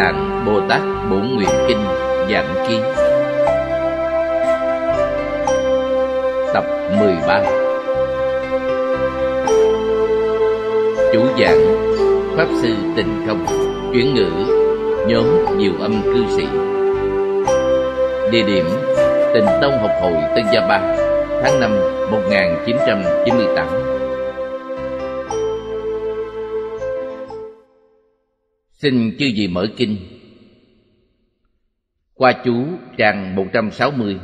Tạng Bồ Tát Bổn Nguyện Kinh Giảng Ký Tập 13. Chủ giảng Pháp Sư Tịnh Không. Chuyển ngữ nhóm Diệu Âm Cư Sĩ. Địa điểm Tịnh Tông Học Hội Tân Gia Ba, tháng 5 1998. Xin chư vị mở kinh. Qua chú trang 160.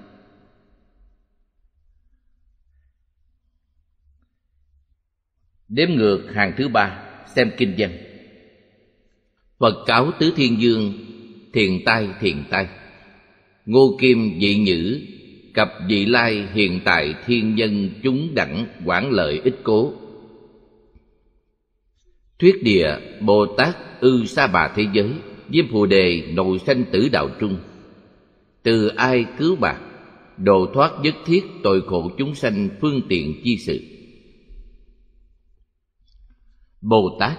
Đếm ngược hàng thứ 3, xem kinh văn. Phật cáo tứ thiên vương, thiện tai, Ngô Kim Vị Nhữ, cập vị lai hiện tại thiên nhân chúng đẳng quảng lợi ích cố. Thuyết địa Bồ Tát ư sa bà thế giới, Diêm Phù Đề nội sanh tử đạo trung. Từ ai cứu bạc, độ thoát nhất thiết tội khổ chúng sanh phương tiện chi sự. Bồ Tát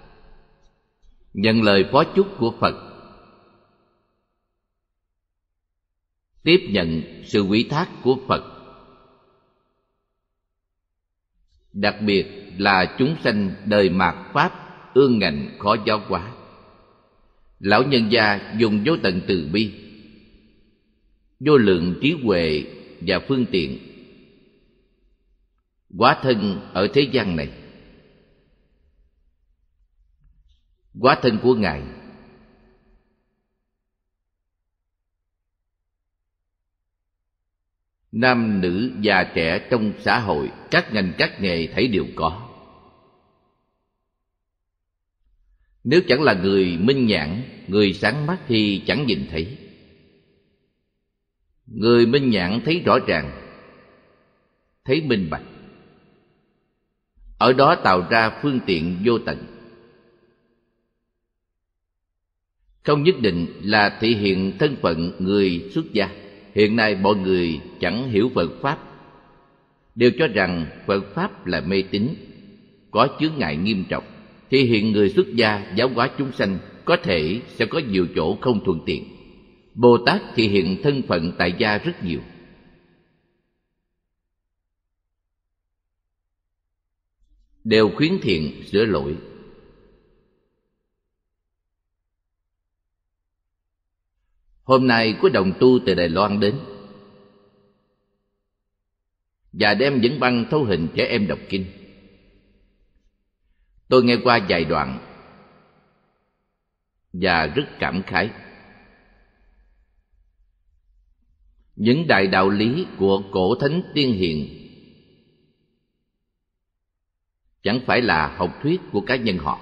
nhận lời phó chúc của Phật, tiếp nhận sự ủy thác của Phật, đặc biệt là chúng sanh đời mạt Pháp ương ngạnh khó giáo hóa. Lão nhân gia dùng vô tận từ bi, vô lượng trí huệ và phương tiện hóa thân ở thế gian này. Hóa thân của Ngài nam nữ già trẻ trong xã hội, các ngành các nghề thảy đều có. Nếu chẳng là người minh nhãn, người sáng mắt thì chẳng nhìn thấy. Người minh nhãn thấy rõ ràng, thấy minh bạch, ở đó tạo ra phương tiện vô tận. Không nhất định là thể hiện thân phận người xuất gia. Hiện nay mọi người chẳng hiểu Phật Pháp, đều cho rằng Phật Pháp là mê tín, có chướng ngại nghiêm trọng. Thể hiện người xuất gia giáo hóa chúng sanh có thể sẽ có nhiều chỗ không thuận tiện. Bồ Tát thể hiện thân phận tại gia rất nhiều. Đều khuyến thiện sửa lỗi. Hôm nay có đồng tu từ Đài Loan đến và đem dẫn băng thấu hình trẻ em đọc kinh. Tôi nghe qua vài đoạn và rất cảm khái. Những đại đạo lý của cổ thánh tiên hiền chẳng phải là học thuyết của cá nhân họ.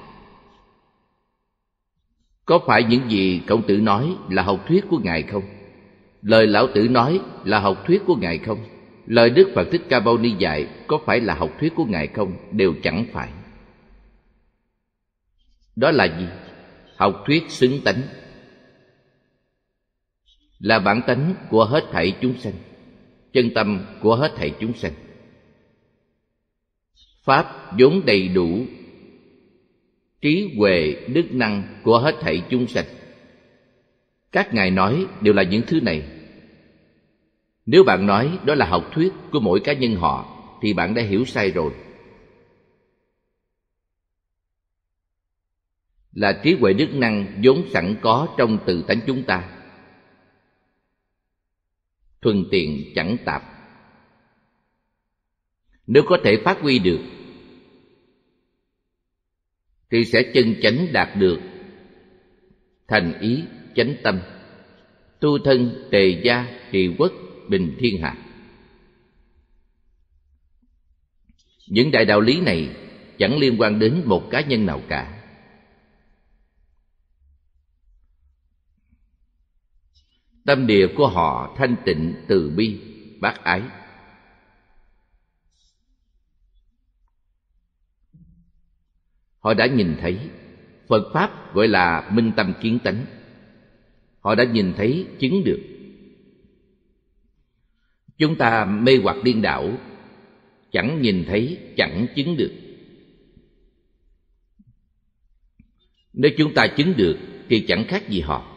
Có phải những gì Khổng Tử nói là học thuyết của Ngài không? Lời Lão Tử nói là học thuyết của Ngài không? Lời Đức Phật Thích Ca Mâu Ni dạy có phải là học thuyết của Ngài không? Đều chẳng phải. Đó là gì? Học thuyết xứng tánh, là bản tánh của hết thảy chúng sanh, chân tâm của hết thảy chúng sanh. Pháp vốn đầy đủ trí huệ đức năng của hết thảy chúng sanh. Các ngài nói đều là những thứ này. Nếu bạn nói đó là học thuyết của mỗi cá nhân họ thì bạn đã hiểu sai rồi. Là trí huệ đức năng vốn sẵn có trong tự tánh chúng ta, thuần tiện chẳng tạp. Nếu có thể phát huy được thì sẽ chân chánh đạt được thành ý chánh tâm, tu thân tề gia trị quốc bình thiên hạ. Những đại đạo lý này chẳng liên quan đến một cá nhân nào cả. Tâm địa của họ thanh tịnh, từ bi, bác ái. Họ đã nhìn thấy. Phật Pháp gọi là minh tâm kiến tánh. Họ đã nhìn thấy, chứng được. Chúng ta mê hoặc điên đảo, chẳng nhìn thấy, chẳng chứng được. Nếu chúng ta chứng được thì chẳng khác gì họ.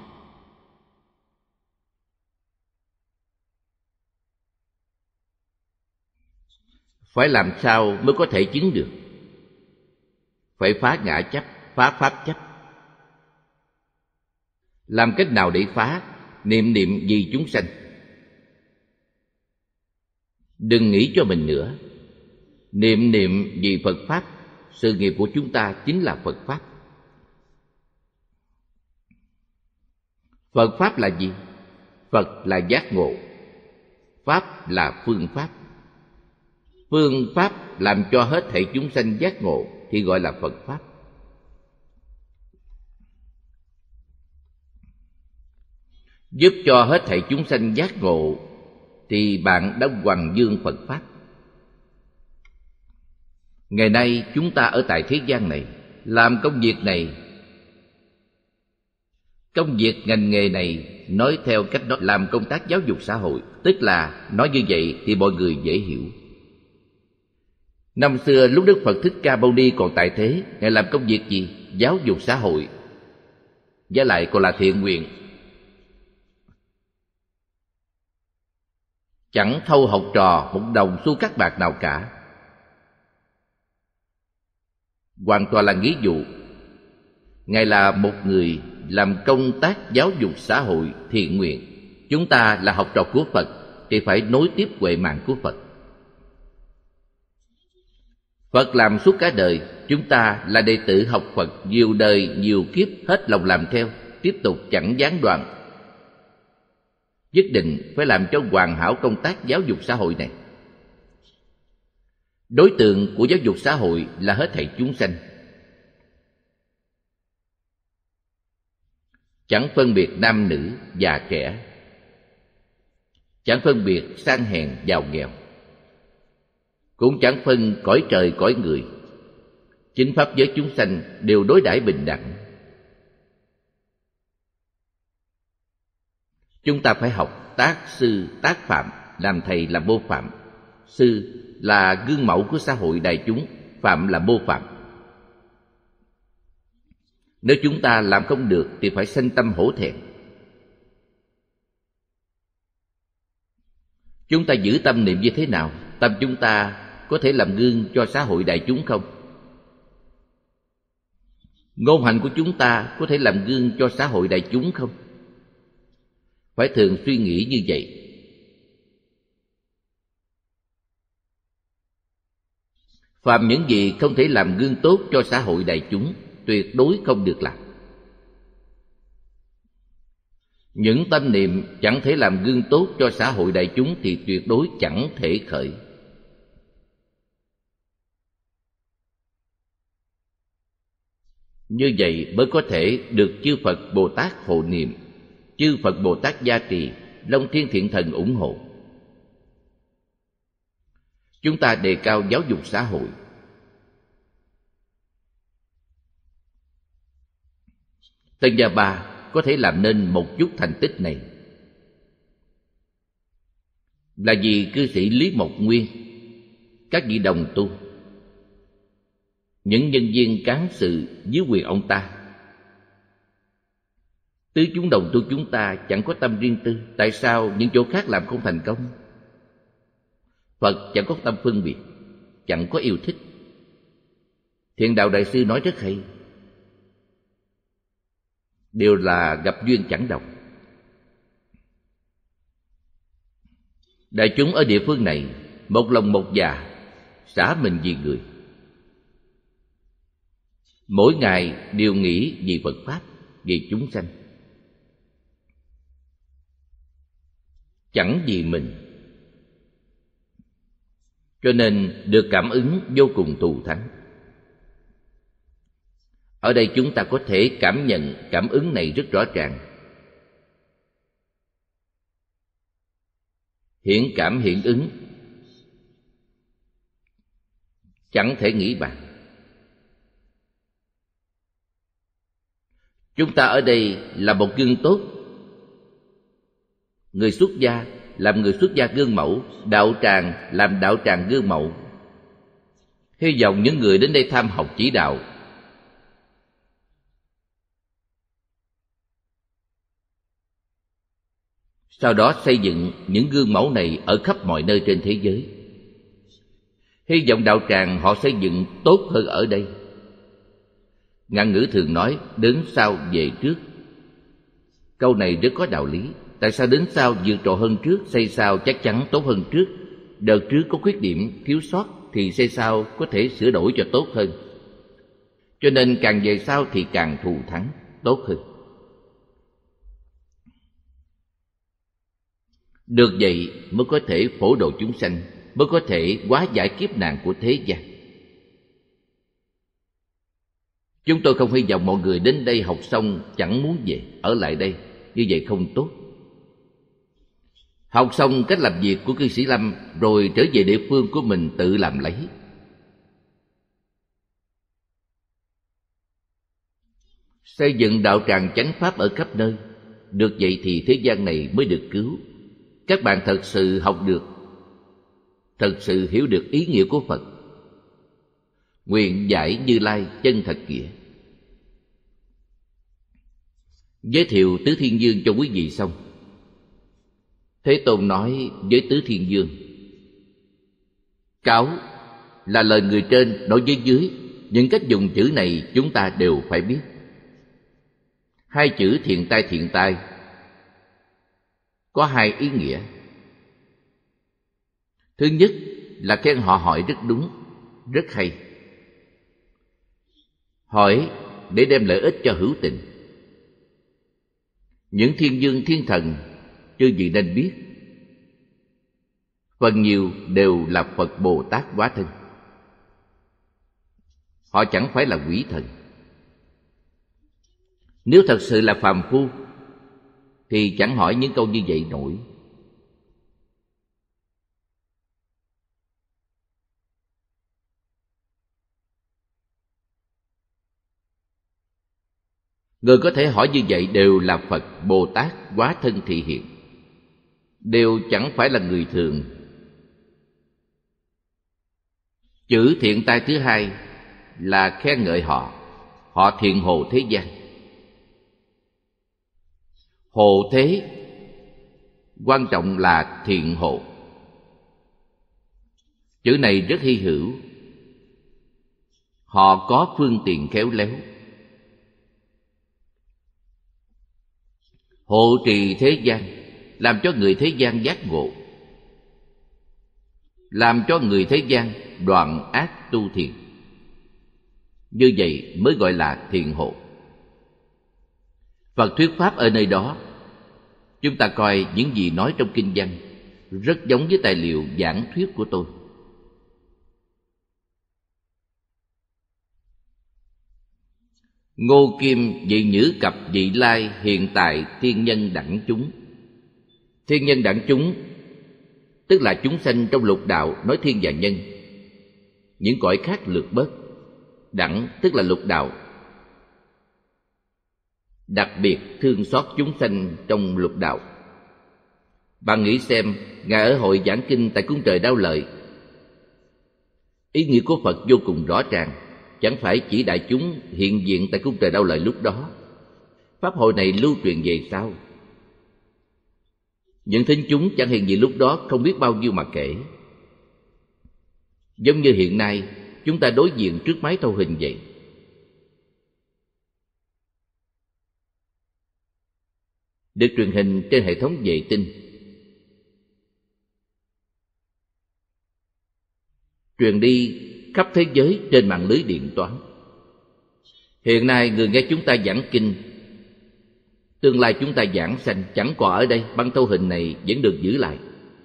Phải làm sao mới có thể chứng được? Phải phá ngã chấp, phá pháp chấp. Làm cách nào để phá? Niệm niệm vì chúng sanh. Đừng nghĩ cho mình nữa. Niệm niệm vì Phật Pháp. Sự nghiệp của chúng ta chính là Phật Pháp. Phật Pháp là gì? Phật là giác ngộ, Pháp là phương pháp. Phương pháp làm cho hết thảy chúng sanh giác ngộ thì gọi là Phật Pháp. Giúp cho hết thảy chúng sanh giác ngộ thì bạn đã hoằng dương Phật Pháp. Ngày nay chúng ta ở tại thế gian này làm công việc này, công việc ngành nghề này, nói theo cách đó làm công tác giáo dục xã hội, tức là nói như vậy thì mọi người dễ hiểu. Năm xưa lúc Đức Phật Thích Ca Mâu Ni còn tại thế, Ngài làm công việc gì? Giáo dục xã hội, và lại còn là thiện nguyện. Chẳng thâu học trò một đồng xu cát bạc nào cả. Hoàn toàn là nghĩa vụ. Ngài là một người làm công tác giáo dục xã hội thiện nguyện. Chúng ta là học trò của Phật thì phải nối tiếp huệ mạng của Phật. Phật làm suốt cả đời, chúng ta là đệ tử học Phật nhiều đời nhiều kiếp, hết lòng làm theo, tiếp tục chẳng gián đoạn. Nhất định phải làm cho hoàn hảo công tác giáo dục xã hội này. Đối tượng của giáo dục xã hội là hết thảy chúng sanh, chẳng phân biệt nam nữ già trẻ, chẳng phân biệt sang hèn giàu nghèo, cũng chẳng phân cõi trời cõi người. Chính pháp giới chúng sanh đều đối đãi bình đẳng. Chúng ta phải học tác sư tác phạm, làm thầy là mô phạm. Sư là gương mẫu của xã hội đại chúng, phạm là mô phạm. Nếu chúng ta làm không được thì phải sanh tâm hổ thẹn. Chúng ta giữ tâm niệm như thế nào? Tâm chúng ta có thể làm gương cho xã hội đại chúng không? Ngôn hành của chúng ta có thể làm gương cho xã hội đại chúng không? Phải thường suy nghĩ như vậy. Phàm những gì không thể làm gương tốt cho xã hội đại chúng, tuyệt đối không được làm. Những tâm niệm chẳng thể làm gương tốt cho xã hội đại chúng thì tuyệt đối chẳng thể khởi. Như vậy mới có thể được chư Phật Bồ Tát hộ niệm, chư Phật Bồ Tát gia trì, Long Thiên Thiện Thần ủng hộ. Chúng ta đề cao giáo dục xã hội. Tân Gia Ba có thể làm nên một chút thành tích này là vì cư sĩ Lý Mộc Nguyên, các vị đồng tu, những nhân viên cán sự dưới quyền ông ta. Tứ chúng đồng tu chúng ta chẳng có tâm riêng tư, tại sao những chỗ khác làm không thành công? Phật chẳng có tâm phân biệt, chẳng có yêu thích. Thiện Đạo Đại Sư nói rất hay, đều là gặp duyên chẳng đồng. Đại chúng ở địa phương này một lòng một dạ, xả mình vì người, mỗi ngày đều nghĩ vì Phật Pháp, vì chúng sanh, chẳng vì mình. Cho nên được cảm ứng vô cùng thù thắng. Ở đây chúng ta có thể cảm nhận cảm ứng này rất rõ ràng. Hiển cảm hiện ứng, chẳng thể nghĩ bàn. Chúng ta ở đây là một gương tốt. Người xuất gia làm người xuất gia gương mẫu, đạo tràng làm đạo tràng gương mẫu. Hy vọng những người đến đây tham học chỉ đạo Sau đó xây dựng những gương mẫu này ở khắp mọi nơi trên thế giới. Hy vọng đạo tràng họ xây dựng tốt hơn ở đây. Ngạn ngữ thường nói đến sau về trước. Câu này rất có đạo lý. Tại sao đến sau vượt trội hơn trước, xây sau chắc chắn tốt hơn trước? Đợt trước có khuyết điểm, thiếu sót thì xây sau có thể sửa đổi cho tốt hơn. Cho nên càng về sau thì càng thù thắng, tốt hơn. Được vậy mới có thể phổ độ chúng sanh, mới có thể hóa giải kiếp nạn của thế gian. Chúng tôi không hy vọng mọi người đến đây học xong chẳng muốn về, ở lại đây. Như vậy không tốt. Học xong cách làm việc của cư sĩ Lâm rồi trở về địa phương của mình tự làm lấy. Xây dựng đạo tràng chánh pháp ở khắp nơi. Được vậy thì thế gian này mới được cứu. Các bạn thật sự học được, thật sự hiểu được ý nghĩa của Phật. Nguyện giải Như Lai chân thật nghĩa. Giới thiệu Tứ Thiên Dương cho quý vị xong, Thế Tôn nói với Tứ Thiên Dương: cáo là lời người trên nói với dưới. Những cách dùng chữ này chúng ta đều phải biết. Hai chữ thiện tai có hai ý nghĩa. Thứ nhất là khen họ hỏi rất đúng, rất hay. Hỏi để đem lợi ích cho hữu tình. Những thiên dương thiên thần chư vị nên biết, phần nhiều đều là Phật Bồ Tát hóa thân. Họ chẳng phải là quỷ thần. Nếu thật sự là phàm phu thì chẳng hỏi những câu như vậy nổi. Người có thể hỏi như vậy đều là Phật Bồ Tát hóa thân thị hiện, đều chẳng phải là người thường. Chữ thiện tai thứ hai là khen ngợi họ. Họ thiện hộ thế gian. Hộ thế quan trọng là thiện hộ. Chữ này rất hy hữu. Họ có phương tiện khéo léo, hộ trì thế gian, làm cho người thế gian giác ngộ, làm cho người thế gian đoạn ác tu thiện. Như vậy mới gọi là thiện hộ. Phật thuyết pháp ở nơi đó, chúng ta coi những gì nói trong kinh văn rất giống với tài liệu giảng thuyết của tôi. Ngô Kim vị nhữ cập vị lai hiện tại thiên nhân đẳng chúng. Thiên nhân đẳng chúng tức là chúng sanh trong lục đạo, nói thiên và nhân. Những cõi khác lược bớt. Đẳng tức là lục đạo, đặc biệt thương xót chúng sanh trong lục đạo. Bạn nghĩ xem, Ngài ở hội giảng kinh tại cung trời Đao Lợi, ý nghĩa của Phật vô cùng rõ ràng. Chẳng phải chỉ đại chúng hiện diện tại cung trời Đao Lợi lúc đó. Pháp hội này lưu truyền về sau. Những thính chúng chẳng hiện diện lúc đó không biết bao nhiêu mà kể. Giống như hiện nay chúng ta đối diện trước máy thâu hình vậy. Được truyền hình trên hệ thống vệ tinh, truyền đi khắp thế giới trên mạng lưới điện toán. Hiện nay người nghe chúng ta giảng kinh, tương lai chúng ta giảng sanh chẳng còn ở đây, băng thâu hình này vẫn được giữ lại.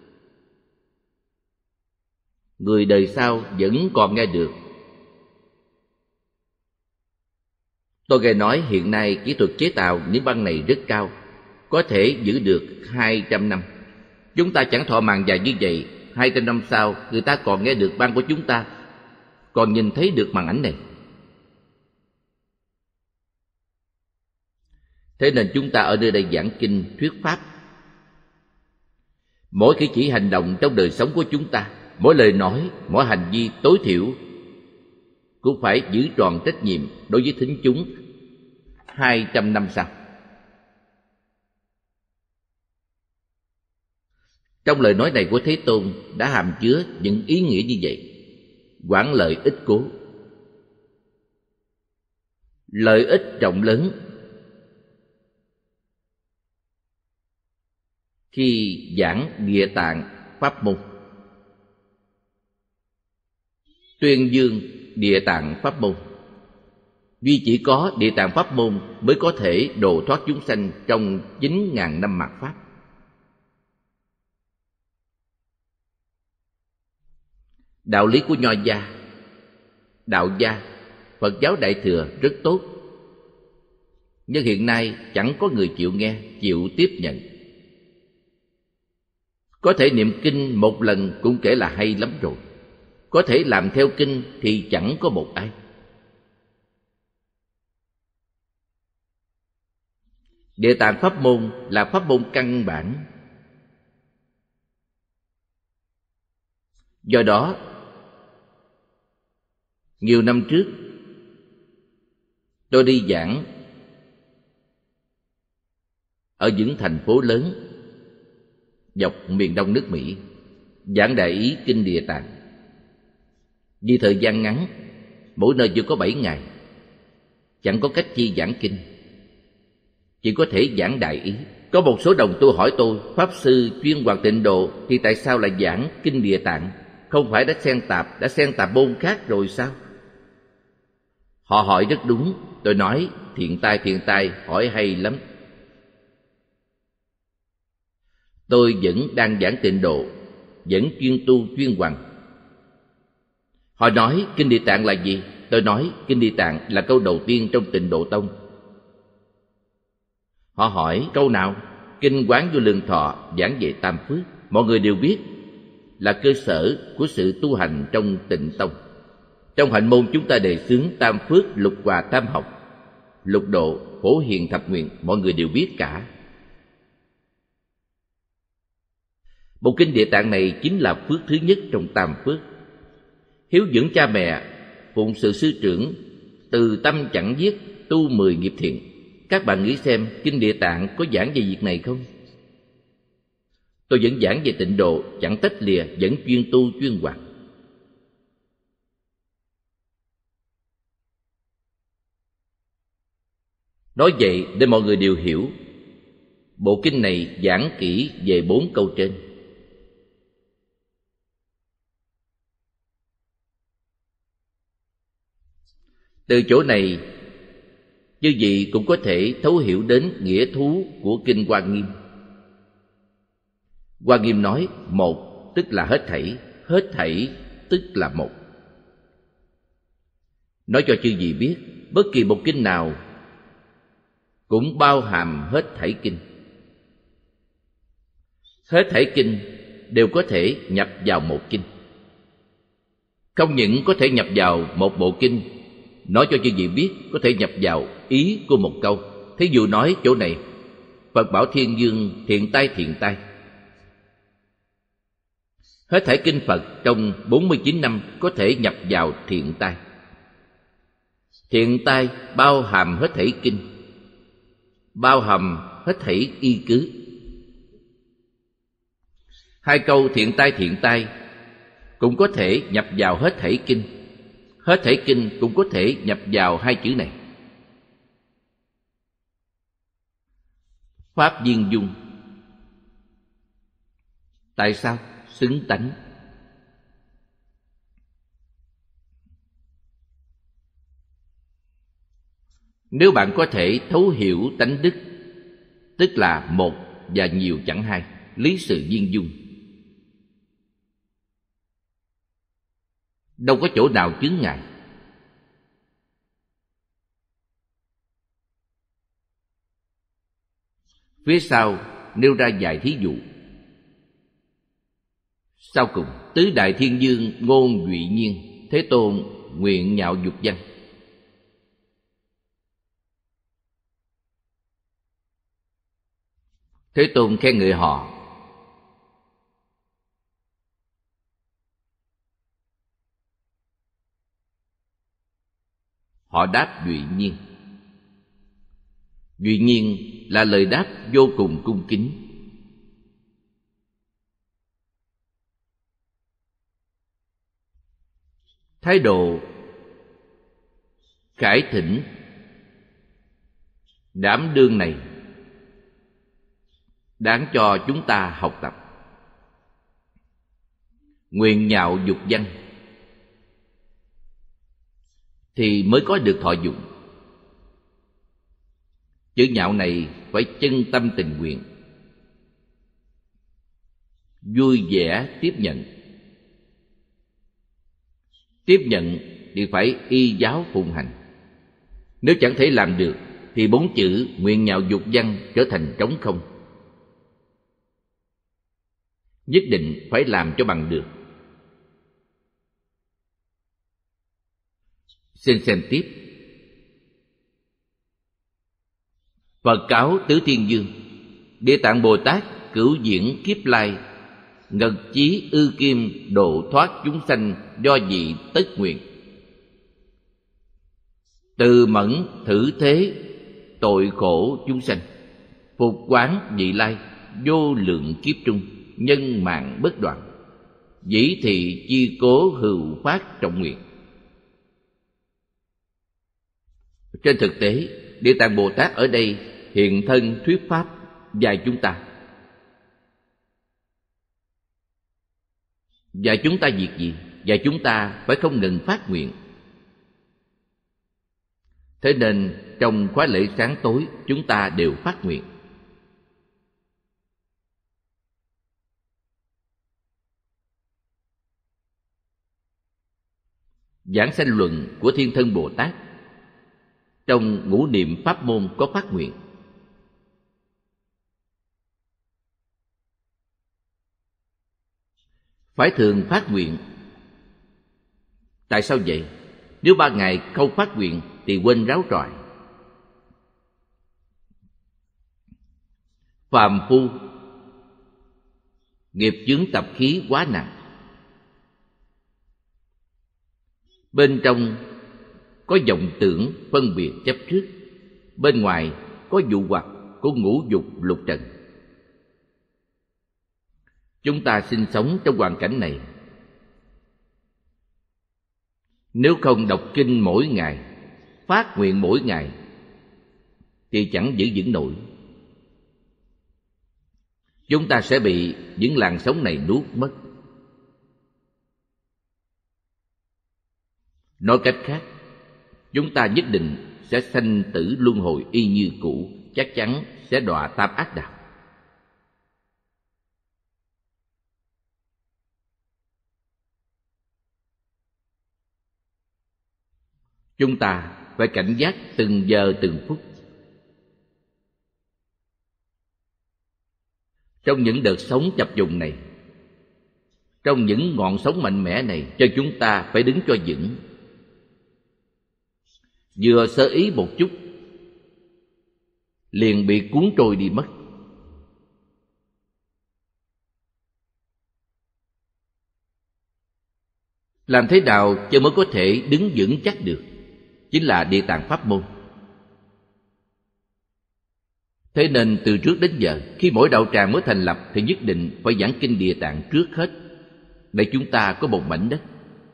Người đời sau vẫn còn nghe được. Tôi nghe nói hiện nay kỹ thuật chế tạo những băng này rất cao, có thể giữ được 200 năm. Chúng ta chẳng thọ mạng dài như vậy, 200 năm sau người ta còn nghe được băng của chúng ta, còn nhìn thấy được màn ảnh này. Thế nên chúng ta ở nơi đây giảng kinh thuyết pháp. Mỗi cử chỉ hành động trong đời sống của chúng ta, mỗi lời nói, mỗi hành vi tối thiểu cũng phải giữ tròn trách nhiệm đối với thính chúng 200 năm sau. Trong lời nói này của Thế Tôn đã hàm chứa những ý nghĩa như vậy. Quảng lợi ích cố, lợi ích rộng lớn khi giảng Địa Tạng pháp môn, tuyên dương Địa Tạng pháp môn. Duy chỉ có Địa Tạng pháp môn mới có thể độ thoát chúng sanh trong 9.000 năm mạt pháp. Đạo lý của Nho gia, Đạo gia, Phật giáo Đại Thừa rất tốt, nhưng hiện nay chẳng có người chịu nghe, chịu tiếp nhận. Có thể niệm kinh một lần cũng kể là hay lắm rồi, có thể làm theo kinh thì chẳng có một ai. Địa Tạng pháp môn là pháp môn căn bản. Do đó, nhiều năm trước tôi đi giảng ở những thành phố lớn dọc miền đông nước Mỹ, giảng đại ý kinh Địa Tạng. Vì thời gian ngắn, mỗi nơi chỉ có 7 ngày, chẳng có cách chi giảng kinh, chỉ có thể giảng đại ý. Có một số đồng tu hỏi tôi, Pháp Sư chuyên Hoàng Tịnh Độ thì tại sao lại giảng kinh Địa Tạng? Không phải đã xen tạp môn khác rồi sao? Họ hỏi rất đúng. Tôi nói, thiện tai, hỏi hay lắm. Tôi vẫn đang giảng Tịnh Độ, vẫn chuyên tu chuyên Hoàng. Họ nói, kinh Địa Tạng là gì? Tôi nói, kinh Địa Tạng là câu đầu tiên trong Tịnh Độ Tông. Họ hỏi, câu nào? Kinh Quán Vô Lượng Thọ giảng về tam phước. Mọi người đều biết là cơ sở của sự tu hành trong Tịnh Tông. Trong hạnh môn chúng ta đề xướng tam phước, lục hòa tam học, lục độ, phổ hiền thập nguyện, mọi người đều biết cả. Bộ kinh Địa Tạng này chính là phước thứ nhất trong tam phước. Hiếu dưỡng cha mẹ, phụng sự sư trưởng, từ tâm chẳng giết, tu 10 nghiệp thiện. Các bạn nghĩ xem, kinh Địa Tạng có giảng về việc này không? Tôi vẫn giảng về Tịnh Độ, chẳng tách lìa, vẫn chuyên tu chuyên Hoàng. Nói vậy để mọi người đều hiểu, bộ kinh này giảng kỹ về 4 câu trên. Từ chỗ này, chư vị cũng có thể thấu hiểu đến nghĩa thú của kinh Hoa Nghiêm. Hoa Nghiêm nói một tức là hết thảy tức là một. Nói cho chư vị biết, bất kỳ một kinh nào cũng bao hàm hết thảy kinh. Hết thảy kinh đều có thể nhập vào một kinh. Không những có thể nhập vào một bộ kinh, nói cho chư vị biết có thể nhập vào ý của một câu. Thí dụ nói chỗ này, Phật bảo Thiên Dương thiện tai. Hết thảy kinh Phật trong 49 năm có thể nhập vào thiện tai. Thiện tai bao hàm hết thảy kinh, bao hàm hết thảy y cứ. 2 câu thiện tai cũng có thể nhập vào hết thảy kinh. Hết thảy kinh cũng có thể nhập vào 2 chữ này. Pháp viên dung. Tại sao? Xứng tánh. Nếu bạn có thể thấu hiểu tánh đức, tức là một và nhiều chẳng hai, lý sự viên dung, đâu có chỗ nào chướng ngại. Phía sau nêu ra vài thí dụ. Sau cùng, tứ đại thiên dương ngôn duy nhiên, Thế Tôn nguyện nhạo dục văn. Thế Tôn khen ngợi họ. Họ đáp duy nhiên. Duy nhiên là lời đáp vô cùng cung kính. Thái độ khải thỉnh đảm đương này đáng cho chúng ta học tập. Nguyện nhạo dục văn thì mới có được thọ dụng. Chữ nhạo này phải chân tâm tình nguyện, vui vẻ tiếp nhận. Tiếp nhận thì phải y giáo phụng hành. Nếu chẳng thể làm được thì 4 chữ nguyện nhạo dục văn trở thành trống không. Nhất định phải làm cho bằng được. Xin xem tiếp. Phật cáo Tứ Thiên Dương: Địa Tạng Bồ Tát cửu diễn kiếp lai, ngật chí ư kim độ thoát chúng sanh do dị tất nguyện. Từ mẫn thử thế tội khổ chúng sanh, phục quán vị lai vô lượng kiếp trung, nhân mạng bất đoạn. Dĩ thị chi cố hữu phát trọng nguyện. Trên thực tế, Địa Tạng Bồ Tát ở đây hiện thân thuyết pháp dạy chúng ta. Dạy chúng ta việc gì? Dạy chúng ta phải không ngừng phát nguyện. Thế nên trong khóa lễ sáng tối chúng ta đều phát nguyện. Giảng sanh luận của Thiên Thân Bồ Tát trong ngũ niệm pháp môn có phát nguyện. Phải thường phát nguyện. Tại sao vậy? Nếu 3 ngày không phát nguyện thì quên ráo trọi. Phàm phu nghiệp chướng tập khí quá nặng. Bên trong có vọng tưởng phân biệt chấp trước, bên ngoài có dụ hoặc của ngũ dục lục trần. Chúng ta sinh sống trong hoàn cảnh này. Nếu không đọc kinh mỗi ngày, phát nguyện mỗi ngày thì chẳng giữ vững nổi. Chúng ta sẽ bị những làn sóng này nuốt mất. Nói cách khác, chúng ta nhất định sẽ sanh tử luân hồi y như cũ, chắc chắn sẽ đọa tam ác đạo. Chúng ta phải cảnh giác từng giờ từng phút. Trong những đợt sóng chập trùng này, trong những ngọn sóng mạnh mẽ này, cho chúng ta phải đứng cho vững. Vừa sơ ý một chút liền bị cuốn trôi đi mất. Làm thế nào cho mới có thể đứng vững chắc được? Chính là Địa Tạng pháp môn. Thế nên từ trước đến giờ, khi mỗi đạo tràng mới thành lập thì nhất định phải giảng kinh Địa Tạng trước hết, để chúng ta có một mảnh đất.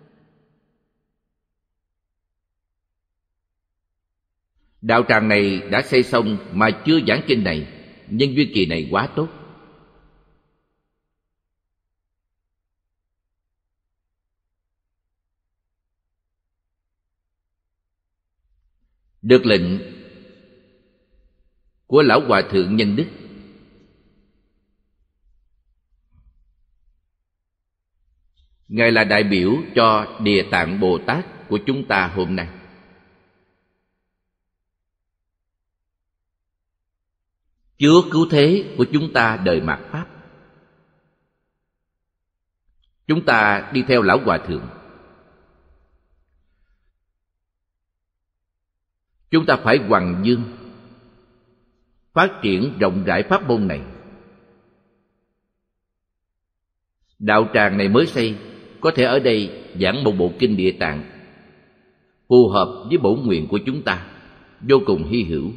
Đạo tràng này đã xây xong mà chưa giảng kinh này, nhân duyên kỳ này quá tốt. Được lệnh của Lão Hòa Thượng Nhân Đức, Ngài là đại biểu cho Địa Tạng Bồ Tát của chúng ta hôm nay. Chúa cứu thế của chúng ta đời mạt Pháp. Chúng ta đi theo Lão Hòa Thượng. Chúng ta phải hoằng dương, phát triển rộng rãi pháp môn này. Đạo tràng này mới xây, có thể ở đây giảng một bộ kinh Địa Tạng phù hợp với bổn nguyện của chúng ta, vô cùng hy hữu.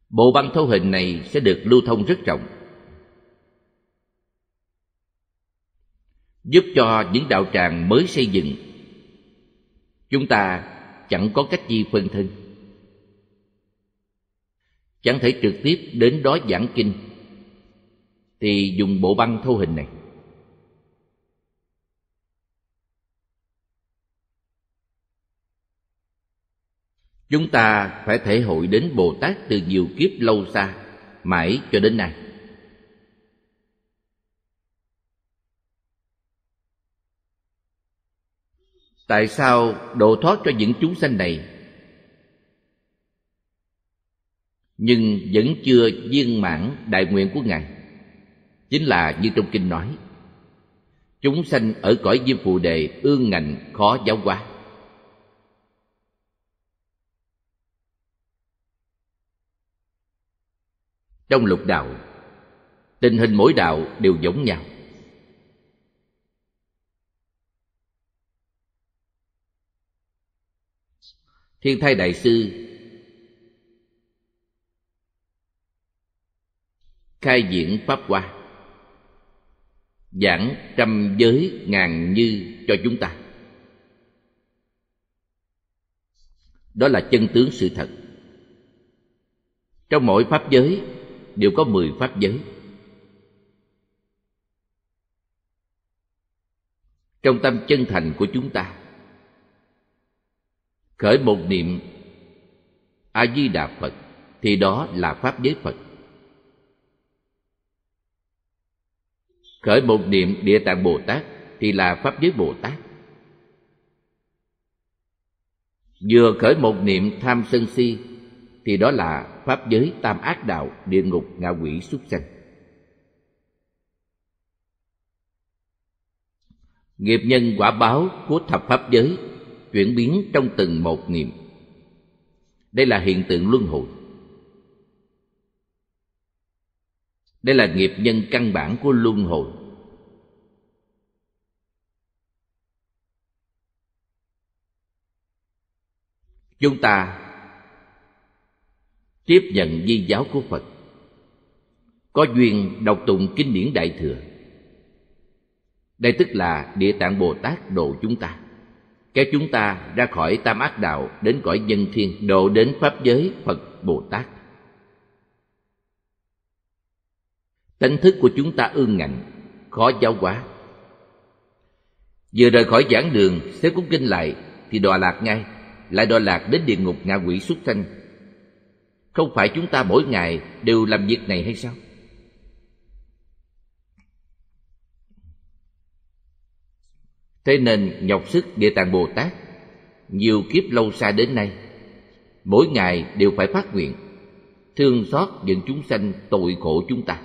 Bộ băng thâu hình này sẽ được lưu thông rất rộng, giúp cho những đạo tràng mới xây dựng chúng ta chẳng có cách gì phân thân, chẳng thể trực tiếp đến đó giảng kinh, thì dùng bộ băng thâu hình này. Chúng ta phải thể hội đến Bồ Tát từ nhiều kiếp lâu xa, mãi cho đến nay. Tại sao độ thoát cho những chúng sanh này nhưng vẫn chưa viên mãn đại nguyện của Ngài? Chính là như trong kinh nói, chúng sanh ở cõi Diêm Phù Đề ương ngạnh khó giáo hóa. Trong lục đạo, tình hình mỗi đạo đều giống nhau. Thiên Thai Đại Sư khai diễn Pháp Hoa, giảng trăm giới ngàn như cho chúng ta. Đó là chân tướng sự thật. Trong mỗi pháp giới đều có 10 pháp giới. Trong tâm chân thành của chúng ta, khởi một niệm A Di Đà Phật thì đó là pháp giới Phật. Khởi một niệm Địa Tạng Bồ Tát thì là pháp giới Bồ Tát. Vừa khởi một niệm tham sân si thì đó là pháp giới tam ác đạo, địa ngục, ngạ quỷ, súc sanh. Nghiệp nhân quả báo của thập pháp giới chuyển biến trong từng một niệm. Đây là hiện tượng luân hồi. Đây là nghiệp nhân căn bản của luân hồi. Chúng ta tiếp nhận di giáo của Phật, có duyên đọc tụng kinh điển Đại Thừa. Đây tức là Địa Tạng Bồ Tát độ chúng ta, kéo chúng ta ra khỏi tam ác đạo đến cõi nhân thiên, độ đến pháp giới Phật Bồ Tát. Tánh thức của chúng ta ương ngạnh, khó giáo hóa. Vừa rời khỏi giảng đường, xếp cuốn kinh lại thì đọa lạc ngay, lại đọa lạc đến địa ngục, ngạ quỷ, súc sanh. Không phải chúng ta mỗi ngày đều làm việc này hay sao? Thế nên nhọc sức Địa Tạng Bồ Tát nhiều kiếp lâu xa đến nay, mỗi ngày đều phải phát nguyện thương xót những chúng sanh tội khổ chúng ta.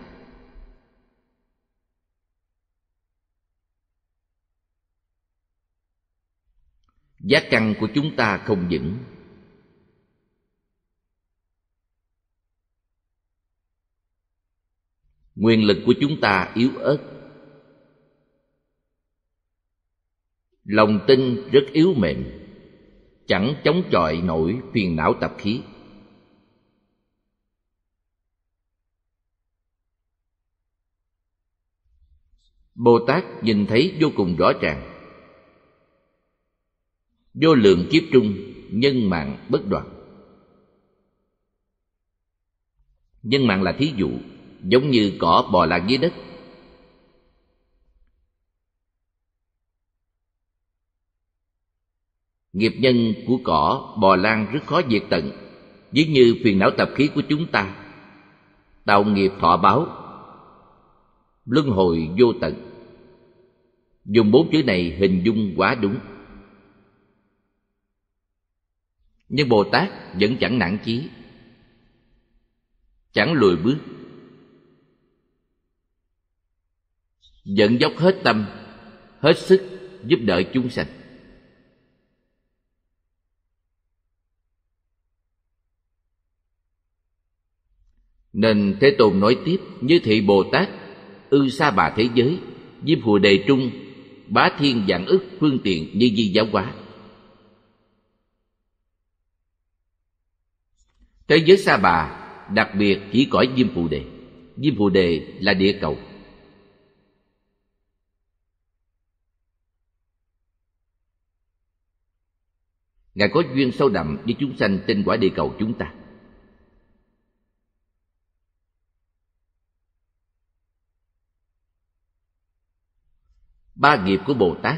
Giác căn của chúng ta không vững, nguyên lực của chúng ta yếu ớt, lòng tin rất yếu mềm, chẳng chống chọi nổi phiền não tập khí. Bồ Tát nhìn thấy vô cùng rõ ràng. Vô lượng kiếp trung, nhân mạng bất đoạn. Nhân mạng là thí dụ, giống như cỏ bò lạc dưới đất. Nghiệp nhân của cỏ bò lan rất khó diệt tận, ví như phiền não tập khí của chúng ta. Tạo nghiệp thọ báo, luân hồi vô tận. Dùng 4 chữ này hình dung quá đúng. Nhưng Bồ Tát vẫn chẳng nản chí, chẳng lùi bước, vẫn dốc hết tâm, hết sức giúp đỡ chúng sanh. Nên Thế Tôn nói tiếp: như thị Bồ Tát ư sa bà thế giới, Diêm Phù Đề trung, bá thiên vạn ức phương tiện như di giáo hóa. Thế giới Sa Bà đặc biệt chỉ cõi Diêm Phù Đề. Diêm Phù Đề là địa cầu. Ngài có duyên sâu đậm với chúng sanh trên quả địa cầu chúng ta. Ba nghiệp của Bồ Tát: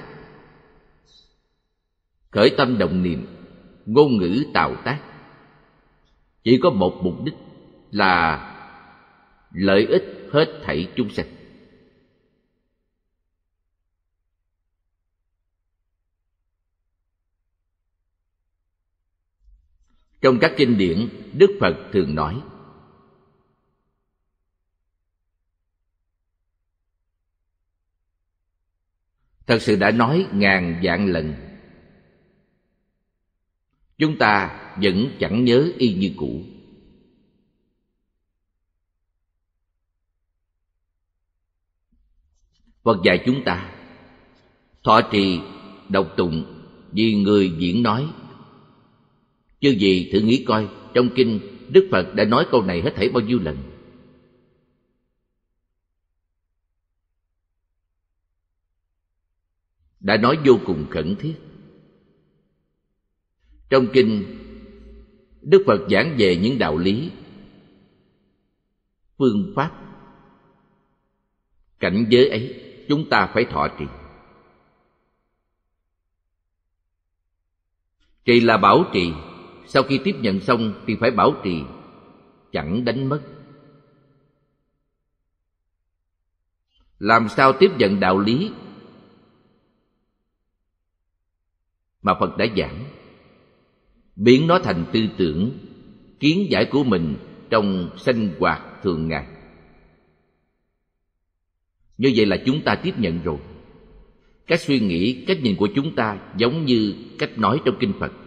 khởi tâm động niệm, ngôn ngữ tạo tác, chỉ có một mục đích là lợi ích hết thảy chúng sanh. Trong các kinh điển, Đức Phật thường nói: thật sự đã nói ngàn vạn lần, chúng ta vẫn chẳng nhớ y như cũ. Phật dạy chúng ta thọ trì, đọc tụng vì người diễn nói. Chứ gì thử nghĩ coi, trong kinh Đức Phật đã nói câu này hết thảy bao nhiêu lần? Đã nói vô cùng khẩn thiết. Trong kinh, Đức Phật giảng về những đạo lý, phương pháp, cảnh giới ấy chúng ta phải thọ trì. Trì là bảo trì, sau khi tiếp nhận xong thì phải bảo trì, chẳng đánh mất. Làm sao tiếp nhận đạo lý mà Phật đã giảng, biến nó thành tư tưởng, kiến giải của mình trong sinh hoạt thường ngày? Như vậy là chúng ta tiếp nhận rồi. Cách suy nghĩ, cách nhìn của chúng ta giống như cách nói trong kinh Phật,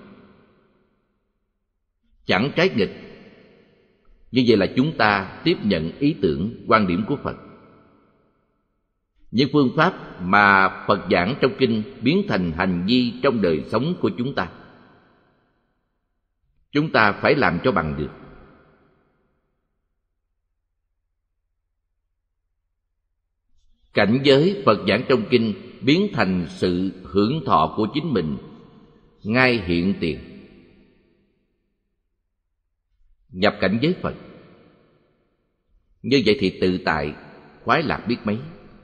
chẳng trái nghịch. Như vậy là chúng ta tiếp nhận ý tưởng, quan điểm của Phật. Những phương pháp mà Phật giảng trong kinh biến thành hành vi trong đời sống của chúng ta. Chúng ta phải làm cho bằng được. Cảnh giới Phật giảng trong kinh biến thành sự hưởng thọ của chính mình ngay hiện tiền. Nhập cảnh giới Phật, như vậy thì tự tại, khoái lạc biết mấy.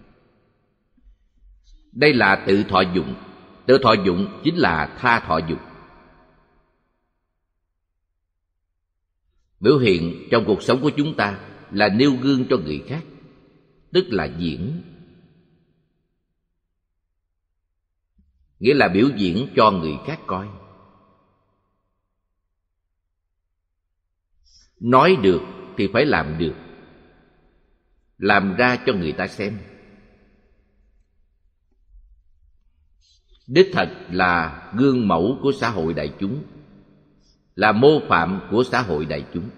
Đây là tự thọ dụng. Tự thọ dụng chính là tha thọ dụng. Biểu hiện trong cuộc sống của chúng ta là nêu gương cho người khác, tức là diễn. Nghĩa là biểu diễn cho người khác coi. Nói được thì phải làm được, làm ra cho người ta xem. Đích thật là gương mẫu của xã hội đại chúng, là mô phạm của xã hội đại chúng.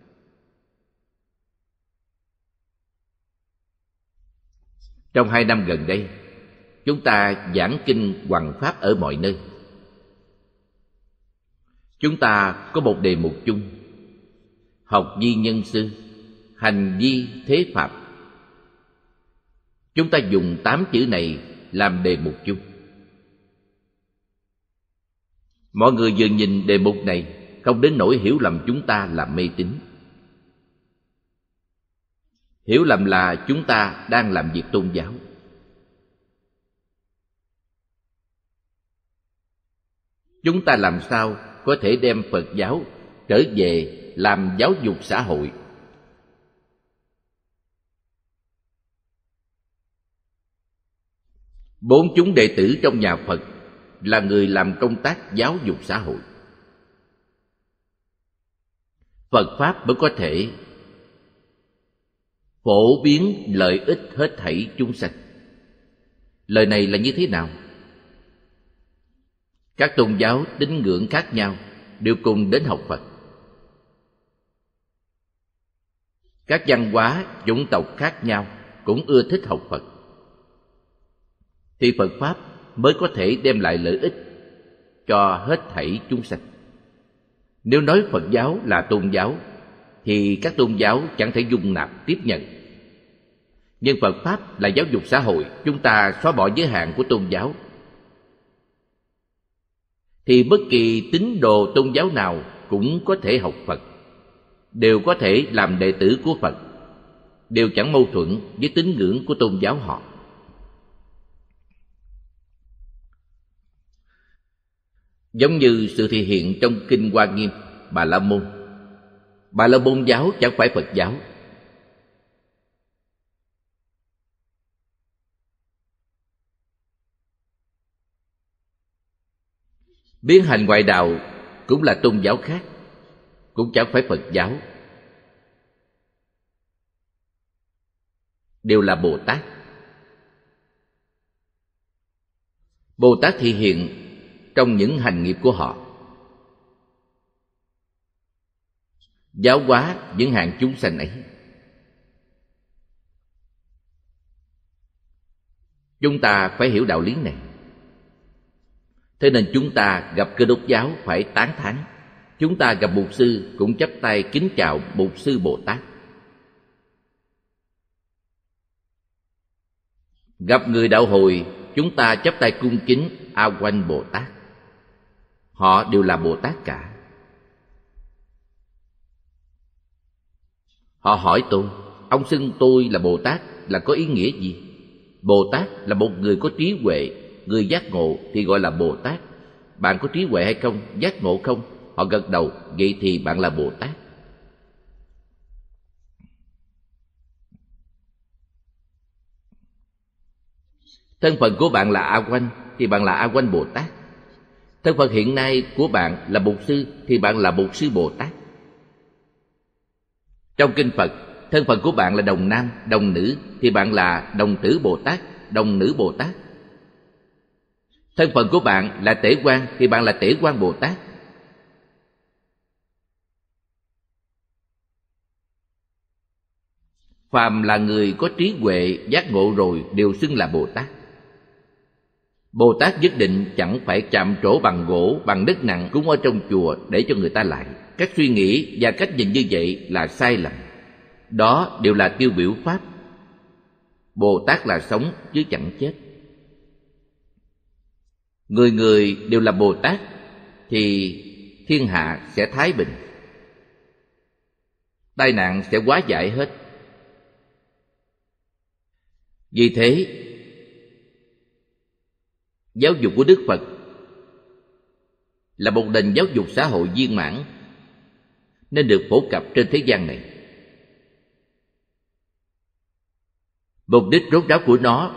Trong 2 năm gần đây, chúng ta giảng kinh hoằng pháp ở mọi nơi. Chúng ta có một đề mục chung: học vi nhân sư, hành vi thế pháp. Chúng ta dùng 8 chữ này làm đề mục chung. Mọi người vừa nhìn đề mục này không đến nỗi hiểu lầm chúng ta là mê tín. Hiểu lầm là chúng ta đang làm việc tôn giáo. Chúng ta làm sao có thể đem Phật giáo trở về làm giáo dục xã hội? Bốn chúng đệ tử trong nhà Phật là người làm công tác giáo dục xã hội. Phật Pháp mới có thể phổ biến lợi ích hết thảy chúng sanh. Lời này là như thế nào? Các tôn giáo tín ngưỡng khác nhau đều cùng đến học Phật. Các văn hóa, chủng tộc khác nhau cũng ưa thích học Phật. Thì Phật Pháp mới có thể đem lại lợi ích cho hết thảy chúng sanh. Nếu nói Phật giáo là tôn giáo thì các tôn giáo chẳng thể dung nạp tiếp nhận. Nhưng Phật Pháp là giáo dục xã hội, chúng ta xóa bỏ giới hạn của tôn giáo, thì bất kỳ tín đồ tôn giáo nào cũng có thể học Phật, đều có thể làm đệ tử của Phật, đều chẳng mâu thuẫn với tín ngưỡng của tôn giáo họ. Giống như sự thể hiện trong Kinh Hoa Nghiêm, Bà La Môn. Bà La Môn giáo chẳng phải Phật giáo. Biến hành ngoại đạo cũng là tôn giáo khác, cũng chẳng phải Phật giáo, đều là Bồ Tát. Bồ Tát thể hiện trong những hành nghiệp của họ, giáo hóa những hạng chúng sanh ấy. Chúng ta phải hiểu đạo lý này. Thế nên chúng ta gặp Cơ Đốc giáo phải tán thán. Chúng ta gặp mục sư cũng chắp tay kính chào mục sư Bồ Tát. Gặp người đạo Hồi, chúng ta chắp tay cung kính A Quanh Bồ Tát. Họ đều là Bồ Tát cả. Họ hỏi tôi, ông xưng tôi là Bồ Tát là có ý nghĩa gì? Bồ Tát là một người có trí huệ, người giác ngộ thì gọi là Bồ Tát. Bạn có trí huệ hay không, giác ngộ không? Họ gật đầu, vậy thì bạn là Bồ Tát. Thân phận của bạn là A Quanh thì bạn là A Quanh Bồ Tát. Thân phận hiện nay của bạn là mục sư thì bạn là mục sư Bồ Tát. Trong kinh Phật, thân phận của bạn là đồng nam, đồng nữ thì bạn là đồng tử Bồ Tát, đồng nữ Bồ Tát. Thân phận của bạn là Tể Quan thì bạn là Tể Quan Bồ Tát. Phàm là người có trí huệ, giác ngộ rồi đều xưng là Bồ Tát. Bồ Tát nhất định chẳng phải chạm trổ bằng gỗ, bằng đất nặng cúng ở trong chùa để cho người ta lại. Các suy nghĩ và cách nhìn như vậy là sai lầm. Đó đều là tiêu biểu Pháp. Bồ Tát là sống chứ chẳng chết. Người người đều là Bồ Tát thì thiên hạ sẽ thái bình, tai nạn sẽ hóa giải hết. Vì thế, giáo dục của Đức Phật là một nền giáo dục xã hội viên mãn, nên được phổ cập trên thế gian này. Mục đích rốt ráo của nó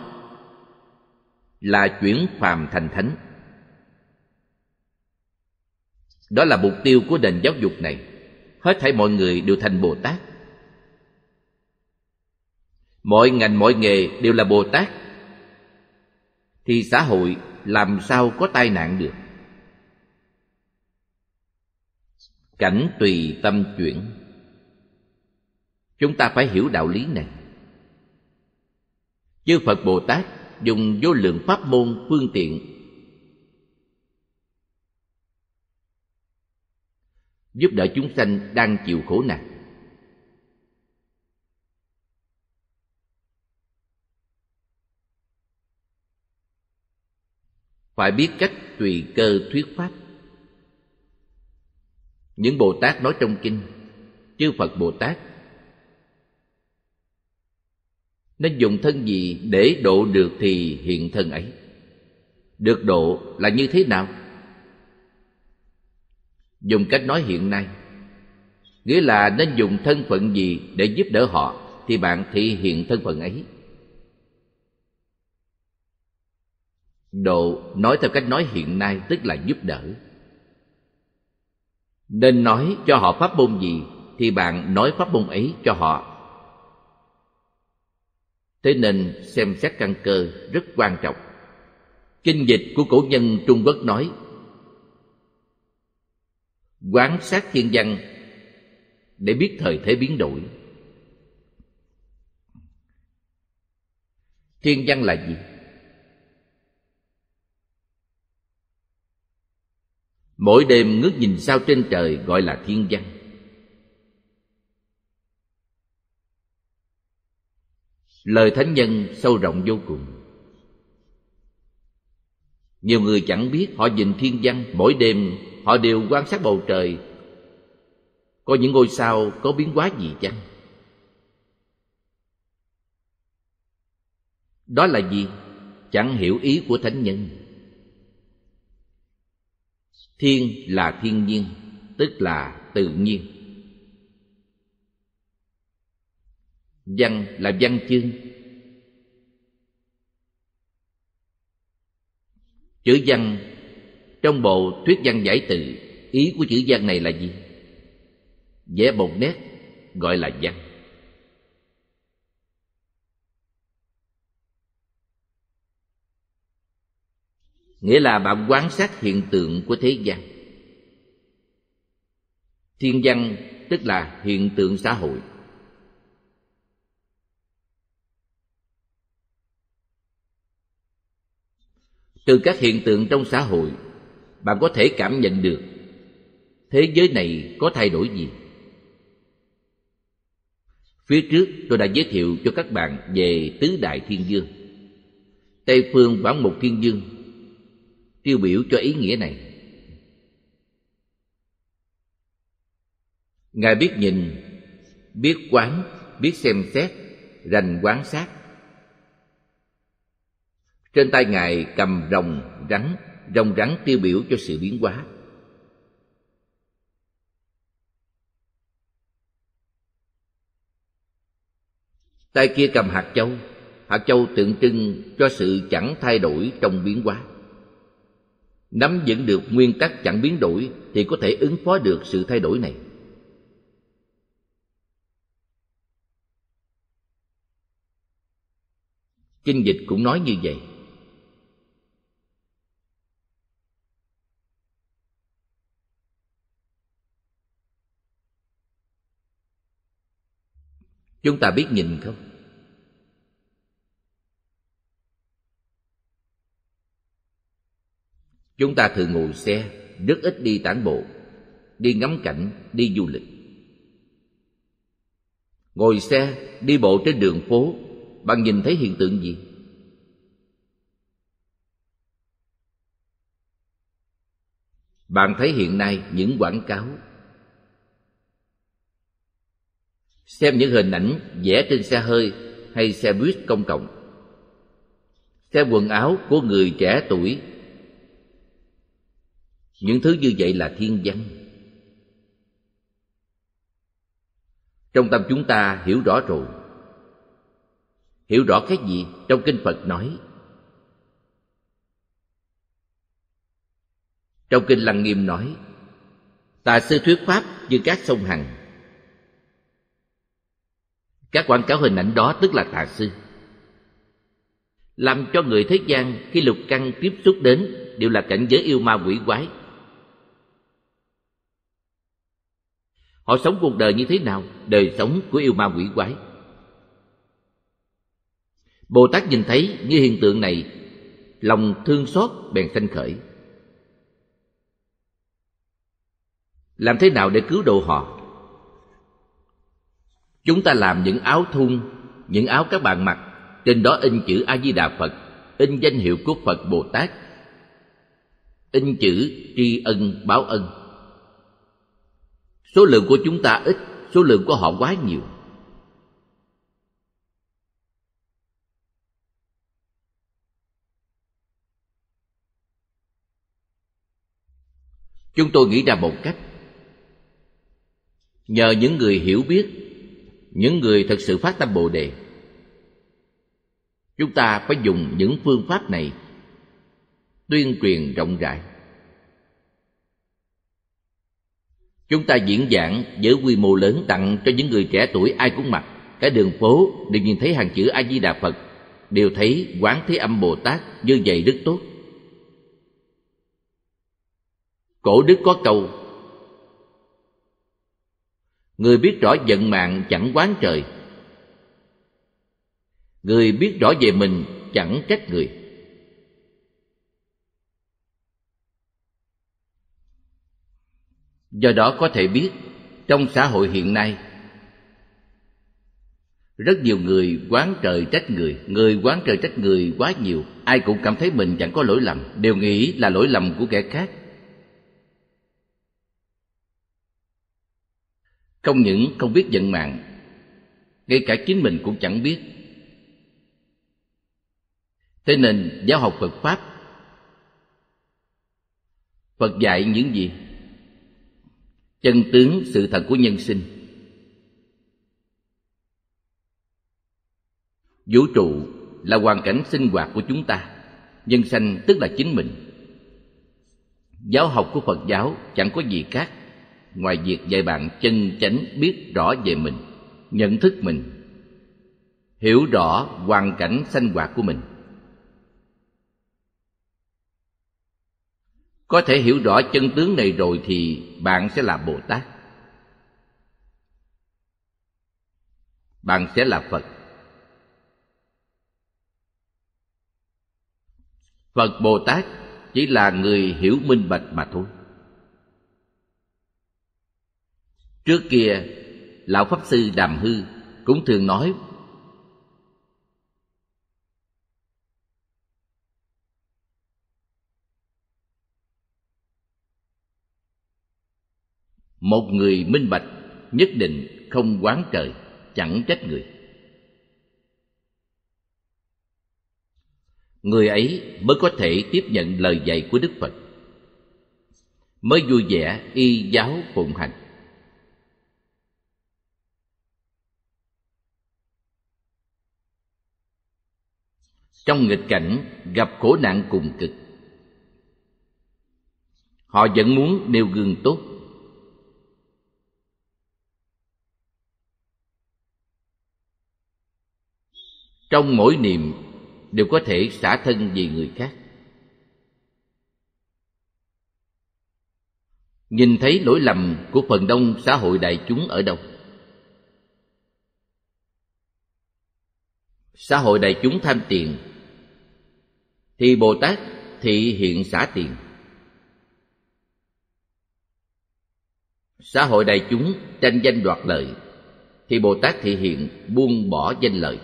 là chuyển phàm thành thánh. Đó là mục tiêu của nền giáo dục này. Hết thảy mọi người đều thành Bồ Tát. Mọi ngành mọi nghề đều là Bồ Tát, thì xã hội làm sao có tai nạn được. Cảnh tùy tâm chuyển. Chúng ta phải hiểu đạo lý này. Chư Phật Bồ Tát dùng vô lượng pháp môn phương tiện giúp đỡ chúng sanh đang chịu khổ nạn. Phải biết cách tùy cơ thuyết pháp. Những Bồ Tát nói trong kinh, chư Phật Bồ Tát nên dùng thân gì để độ được thì hiện thân ấy. Được độ là như thế nào? Dùng cách nói hiện nay, nghĩa là nên dùng thân phận gì để giúp đỡ họ thì bạn thể hiện thân phận ấy. Độ nói theo cách nói hiện nay tức là giúp đỡ. Nên nói cho họ pháp môn gì thì bạn nói pháp môn ấy cho họ. Thế nên xem xét căn cơ rất quan trọng. Kinh dịch của cổ nhân Trung Quốc nói: quan sát thiên văn để biết thời thế biến đổi. Thiên văn là gì? Mỗi đêm ngước nhìn sao trên trời gọi là thiên văn. Lời thánh nhân sâu rộng vô cùng. Nhiều người chẳng biết, họ nhìn thiên văn, mỗi đêm họ đều quan sát bầu trời. Có những ngôi sao có biến hóa gì chăng? Đó là gì? Chẳng hiểu ý của thánh nhân. Thiên là thiên nhiên, tức là tự nhiên. Văn là văn chương. Chữ văn trong bộ thuyết văn giải từ, ý của chữ văn này là gì? Vẽ một nét gọi là văn. Nghĩa là bạn quan sát hiện tượng của thế gian. Thiên văn tức là hiện tượng xã hội. Từ các hiện tượng trong xã hội, bạn có thể cảm nhận được thế giới này có thay đổi gì. Phía trước tôi đã giới thiệu cho các bạn về tứ đại thiên vương. Tây phương Bản Mục Thiên Vương tiêu biểu cho ý nghĩa này. Ngài biết nhìn, biết quán, biết xem xét, rành quán sát. Trên tay Ngài cầm rồng rắn tiêu biểu cho sự biến hóa. Tay kia cầm hạt châu tượng trưng cho sự chẳng thay đổi trong biến hóa. Nắm vững được nguyên tắc chẳng biến đổi thì có thể ứng phó được sự thay đổi này. Kinh dịch cũng nói như vậy. Chúng ta biết nhìn không? Chúng ta thường ngồi xe, rất ít đi tản bộ, đi ngắm cảnh, đi du lịch. Ngồi xe, đi bộ trên đường phố, bạn nhìn thấy hiện tượng gì? Bạn thấy hiện nay những quảng cáo, xem những hình ảnh vẽ trên xe hơi hay xe buýt công cộng, xem quần áo của người trẻ tuổi. Những thứ như vậy là thiên văn. Trong tâm chúng ta hiểu rõ rồi. Hiểu rõ cái gì? Trong kinh Phật nói. Trong kinh Lăng Nghiêm nói, tà sư thuyết pháp như các sông Hằng. Các quảng cáo hình ảnh đó tức là tà sư, làm cho người thế gian khi lục căn tiếp xúc đến đều là cảnh giới yêu ma quỷ quái. Họ sống cuộc đời như thế nào? Đời sống của yêu ma quỷ quái. Bồ Tát nhìn thấy như hiện tượng này, lòng thương xót bèn sanh khởi. Làm thế nào để cứu độ họ? Chúng ta làm những áo thun, những áo các bạn mặc, trên đó in chữ A Di Đà Phật, in danh hiệu của Phật Bồ Tát, in chữ tri ân báo ân. Số lượng của chúng ta ít, số lượng của họ quá nhiều. Chúng tôi nghĩ ra một cách. Nhờ những người hiểu biết, những người thật sự phát tâm Bồ Đề, chúng ta phải dùng những phương pháp này tuyên truyền rộng rãi. Chúng ta diễn giảng với quy mô lớn, tặng cho những người trẻ tuổi ai cũng mặc. Cả đường phố đều nhìn thấy hàng chữ A Di Đà Phật, đều thấy Quán Thế Âm Bồ Tát, như vậy rất tốt. Cổ đức có câu: người biết rõ vận mạng chẳng oán trời, người biết rõ về mình chẳng trách người. Do đó có thể biết, trong xã hội hiện nay, Rất nhiều người oán trời trách người oán trời trách người quá nhiều. Ai cũng cảm thấy mình chẳng có lỗi lầm, đều nghĩ là lỗi lầm của kẻ khác. Không những không biết vận mạng, ngay cả chính mình cũng chẳng biết. Thế nên giáo học Phật Pháp, Phật dạy những gì? Chân tướng sự thật của nhân sinh. Vũ trụ là hoàn cảnh sinh hoạt của chúng ta, nhân sanh tức là chính mình. Giáo học của Phật giáo chẳng có gì khác ngoài việc dạy bạn chân chánh biết rõ về mình, nhận thức mình, hiểu rõ hoàn cảnh sinh hoạt của mình. Có thể hiểu rõ chân tướng này rồi thì bạn sẽ là Bồ Tát, bạn sẽ là Phật. Phật Bồ Tát chỉ là người hiểu minh bạch mà thôi. Trước kia, Lão Pháp Sư Đàm Hư cũng thường nói một người minh bạch nhất định không oán trời, chẳng trách người. Người ấy mới có thể tiếp nhận lời dạy của Đức Phật, mới vui vẻ y giáo phụng hành. Trong nghịch cảnh gặp khổ nạn cùng cực, họ vẫn muốn nêu gương tốt. Trong mỗi niệm đều có thể xả thân vì người khác. Nhìn thấy lỗi lầm của phần đông xã hội đại chúng ở đâu? Xã hội đại chúng tham tiền thì Bồ Tát thị hiện xả tiền. Xã hội đại chúng tranh danh đoạt lợi thì Bồ Tát thị hiện buông bỏ danh lợi.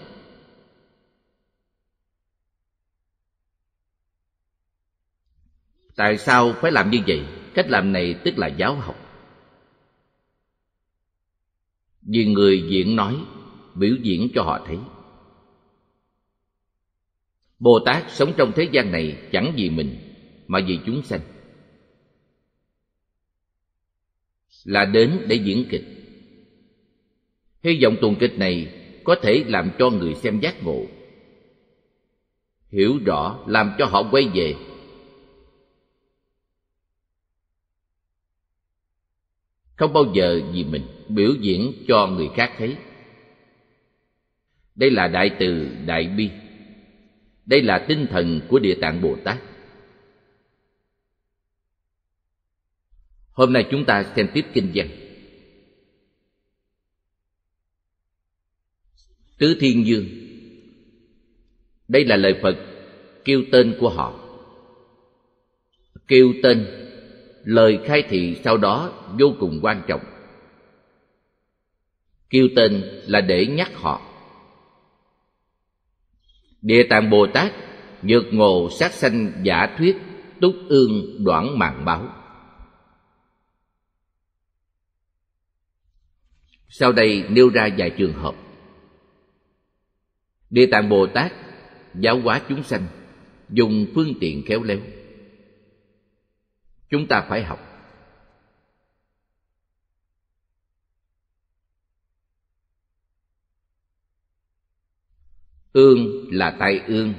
Tại sao phải làm như vậy? Cách làm này tức là giáo học. Vì người diễn nói, biểu diễn cho họ thấy. Bồ Tát sống trong thế gian này chẳng vì mình, mà vì chúng sanh. Là đến để diễn kịch. Hy vọng tuần kịch này có thể làm cho người xem giác ngộ, hiểu rõ, làm cho họ quay về. Không bao giờ vì mình biểu diễn cho người khác thấy. Đây là đại từ, đại bi. Đây là tinh thần của Địa Tạng Bồ Tát. Hôm nay chúng ta xem tiếp kinh văn. Tứ Thiên Dương. Đây là lời Phật kêu tên của họ. Kêu tên, lời khai thị sau đó vô cùng quan trọng. Kêu tên là để nhắc họ. Địa Tạng Bồ Tát nhược ngộ sát sanh giả thuyết, túc ương đoạn màng báo. Sau đây nêu ra vài trường hợp. Địa Tạng Bồ Tát giáo hóa chúng sanh dùng phương tiện khéo léo. Chúng ta phải học. Ương là tai ương.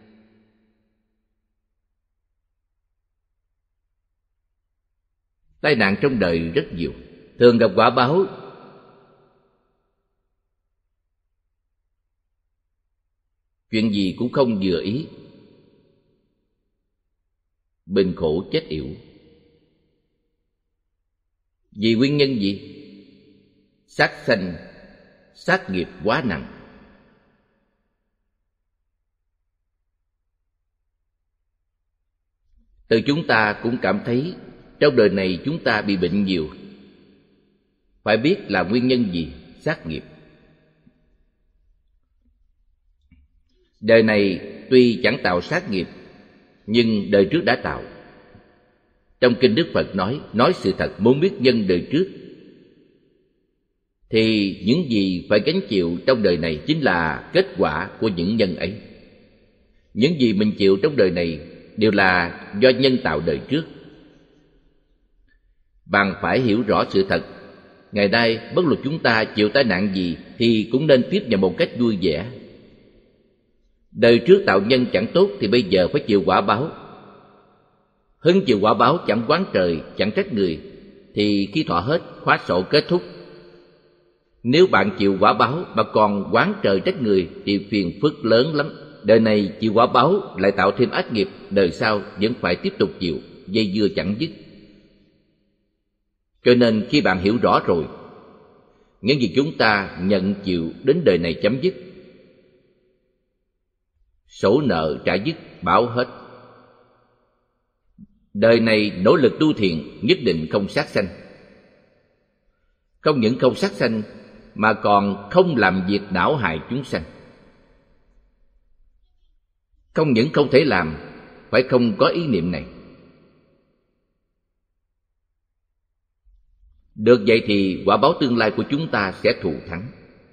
Tai nạn trong đời rất nhiều, thường gặp quả báo. Chuyện gì cũng không vừa ý, bình khổ chết yểu. Vì nguyên nhân gì? Sát sanh, sát nghiệp quá nặng. Từ chúng ta cũng cảm thấy trong đời này chúng ta bị bệnh nhiều. Phải biết là nguyên nhân gì? Sát nghiệp. Đời này tuy chẳng tạo sát nghiệp, nhưng đời trước đã tạo. Trong kinh Đức Phật nói sự thật, muốn biết nhân đời trước, thì những gì phải gánh chịu trong đời này chính là kết quả của những nhân ấy. Những gì mình chịu trong đời này đều là do nhân tạo đời trước. Bạn phải hiểu rõ sự thật. Ngày nay, bất luận chúng ta chịu tai nạn gì thì cũng nên tiếp nhận một cách vui vẻ. Đời trước tạo nhân chẳng tốt thì bây giờ phải chịu quả báo. Hứng chịu quả báo chẳng oán trời, chẳng trách người, thì khi thọ hết, khóa sổ kết thúc. Nếu bạn chịu quả báo mà còn oán trời trách người thì phiền phức lớn lắm. Đời này chịu quả báo lại tạo thêm ác nghiệp, đời sau vẫn phải tiếp tục chịu, dây dưa chẳng dứt. Cho nên khi bạn hiểu rõ rồi, những gì chúng ta nhận chịu đến đời này chấm dứt, sổ nợ trả dứt, báo hết. Đời này nỗ lực tu thiện, nhất định không sát sanh. Không những không sát sanh mà còn không làm việc não hại chúng sanh. Không những không thể làm, phải không có ý niệm này. Được vậy thì quả báo tương lai của chúng ta sẽ thù thắng.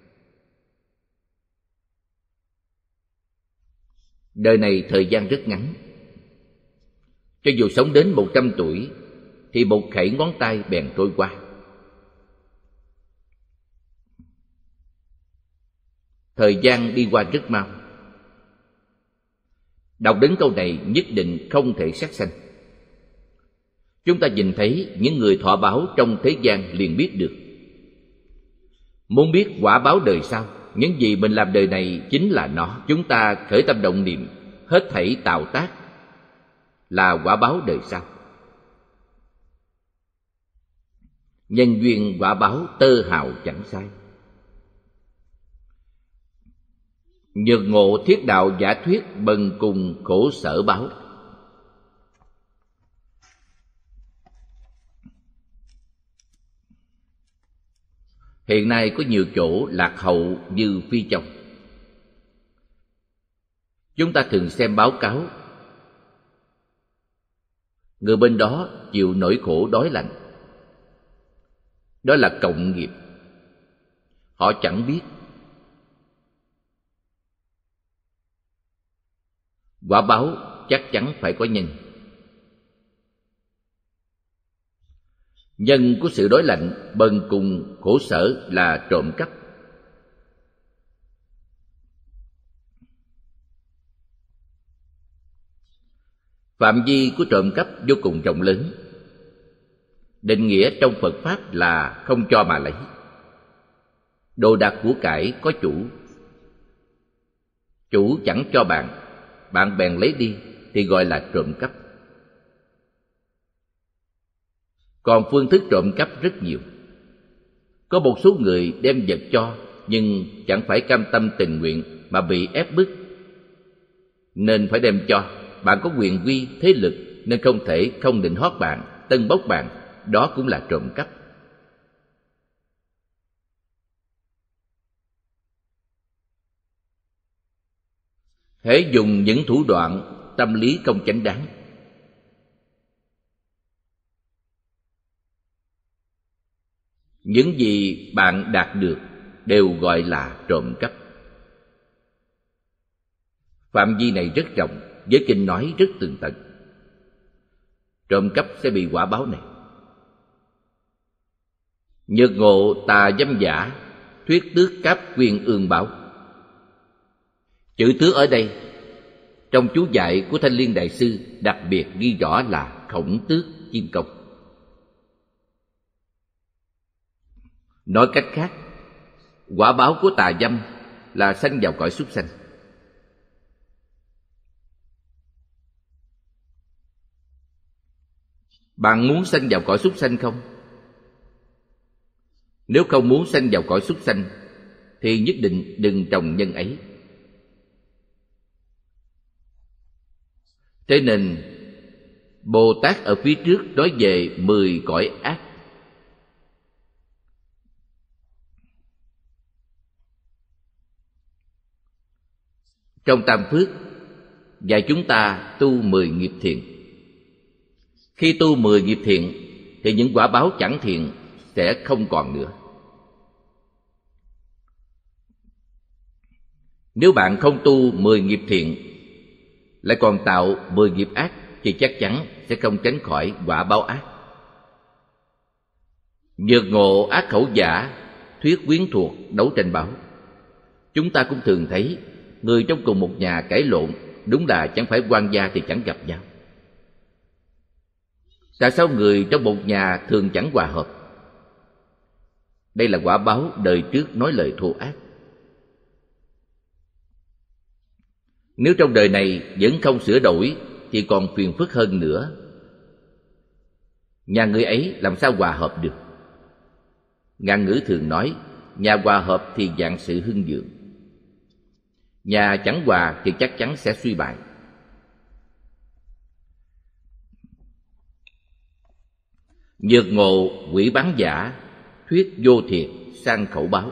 Đời này thời gian rất ngắn. Cho dù sống đến 100 tuổi thì một khẩy ngón tay bèn trôi qua. Thời gian đi qua rất mau. Đọc đến câu này nhất định không thể sát sanh. Chúng ta nhìn thấy những người thọ báo trong thế gian liền biết được. Muốn biết quả báo đời sau, những gì mình làm đời này chính là nó. Chúng ta khởi tâm động niệm, hết thảy tạo tác là quả báo đời sau. Nhân duyên quả báo tơ hào chẳng sai. Nhược ngộ thiết đạo giả thuyết, bần cùng khổ sở báo. Hiện nay có nhiều chỗ lạc hậu như Phi Châu. Chúng ta thường xem báo cáo, người bên đó chịu nỗi khổ đói lạnh. Đó là cộng nghiệp. Họ chẳng biết. Quả báo chắc chắn phải có nhân. Nhân của sự đói lạnh, bần cùng khổ sở là trộm cắp. Phạm vi của trộm cắp vô cùng rộng lớn. Định nghĩa trong Phật Pháp là không cho mà lấy. Đồ đạc của cải có chủ. Chủ chẳng cho bạn, bạn bèn lấy đi thì gọi là trộm cắp. Còn phương thức trộm cắp rất nhiều. Có một số người đem vật cho nhưng chẳng phải cam tâm tình nguyện mà bị ép bức, nên phải đem cho. Bạn có quyền uy, thế lực nên không thể không định hót bạn, tân bốc bạn. Đó cũng là trộm cắp. Hễ dùng những thủ đoạn tâm lý không chánh đáng, những gì bạn đạt được đều gọi là trộm cắp. Phạm vi này rất rộng, giới kinh nói rất tường tận. Trộm cắp sẽ bị quả báo này. Nhược ngộ tà dâm giả, thuyết tước cáp quyên ương báo. Chữ tước ở đây trong chú dạy của Thanh Liên Đại Sư đặc biệt ghi rõ là khổng tước chiêm công. Nói cách khác, quả báo của tà dâm là sanh vào cõi súc sanh. Bạn muốn sanh vào cõi súc sanh không? Nếu không muốn sanh vào cõi súc sanh thì nhất định đừng trồng nhân ấy. Thế nên Bồ Tát ở phía trước nói về 10 cõi ác. Trong Tam Phước dạy chúng ta tu 10 nghiệp thiện. Khi tu 10 nghiệp thiện thì những quả báo chẳng thiện sẽ không còn nữa. Nếu bạn không tu 10 nghiệp thiện, lại còn tạo 10 nghiệp ác, thì chắc chắn sẽ không tránh khỏi quả báo ác. Nhược ngộ ác khẩu giả, thuyết quyến thuộc, đấu tranh báo. Chúng ta cũng thường thấy người trong cùng một nhà cãi lộn, đúng là chẳng phải oan gia thì chẳng gặp nhau. Tại sao người trong một nhà thường chẳng hòa hợp? Đây là quả báo đời trước nói lời thô ác. Nếu trong đời này vẫn không sửa đổi thì còn phiền phức hơn nữa. Nhà người ấy làm sao hòa hợp được? Ngạn ngữ thường nói, nhà hòa hợp thì vạn sự hưng vượng. Nhà chẳng hòa thì chắc chắn sẽ suy bại. Nhược ngộ quỷ bán giả, thuyết vô thiệt, sang khẩu báo.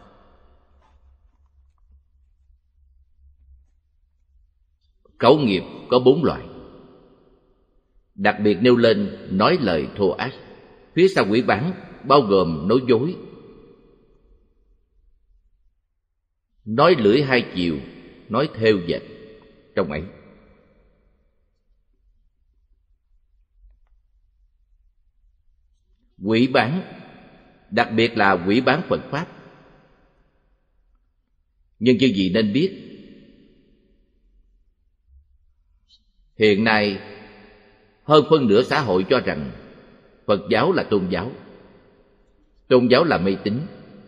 Khẩu nghiệp có 4 loại. Đặc biệt nêu lên nói lời thô ác. Phía sau quỷ bán bao gồm nói dối, nói lưỡi hai chiều, nói thêu dệt trong ấy. Quỷ bán, đặc biệt là quỷ bán Phật Pháp. Nhưng chư vị nên biết, hiện nay hơn phân nửa xã hội cho rằng Phật giáo là tôn giáo, tôn giáo là mê tín.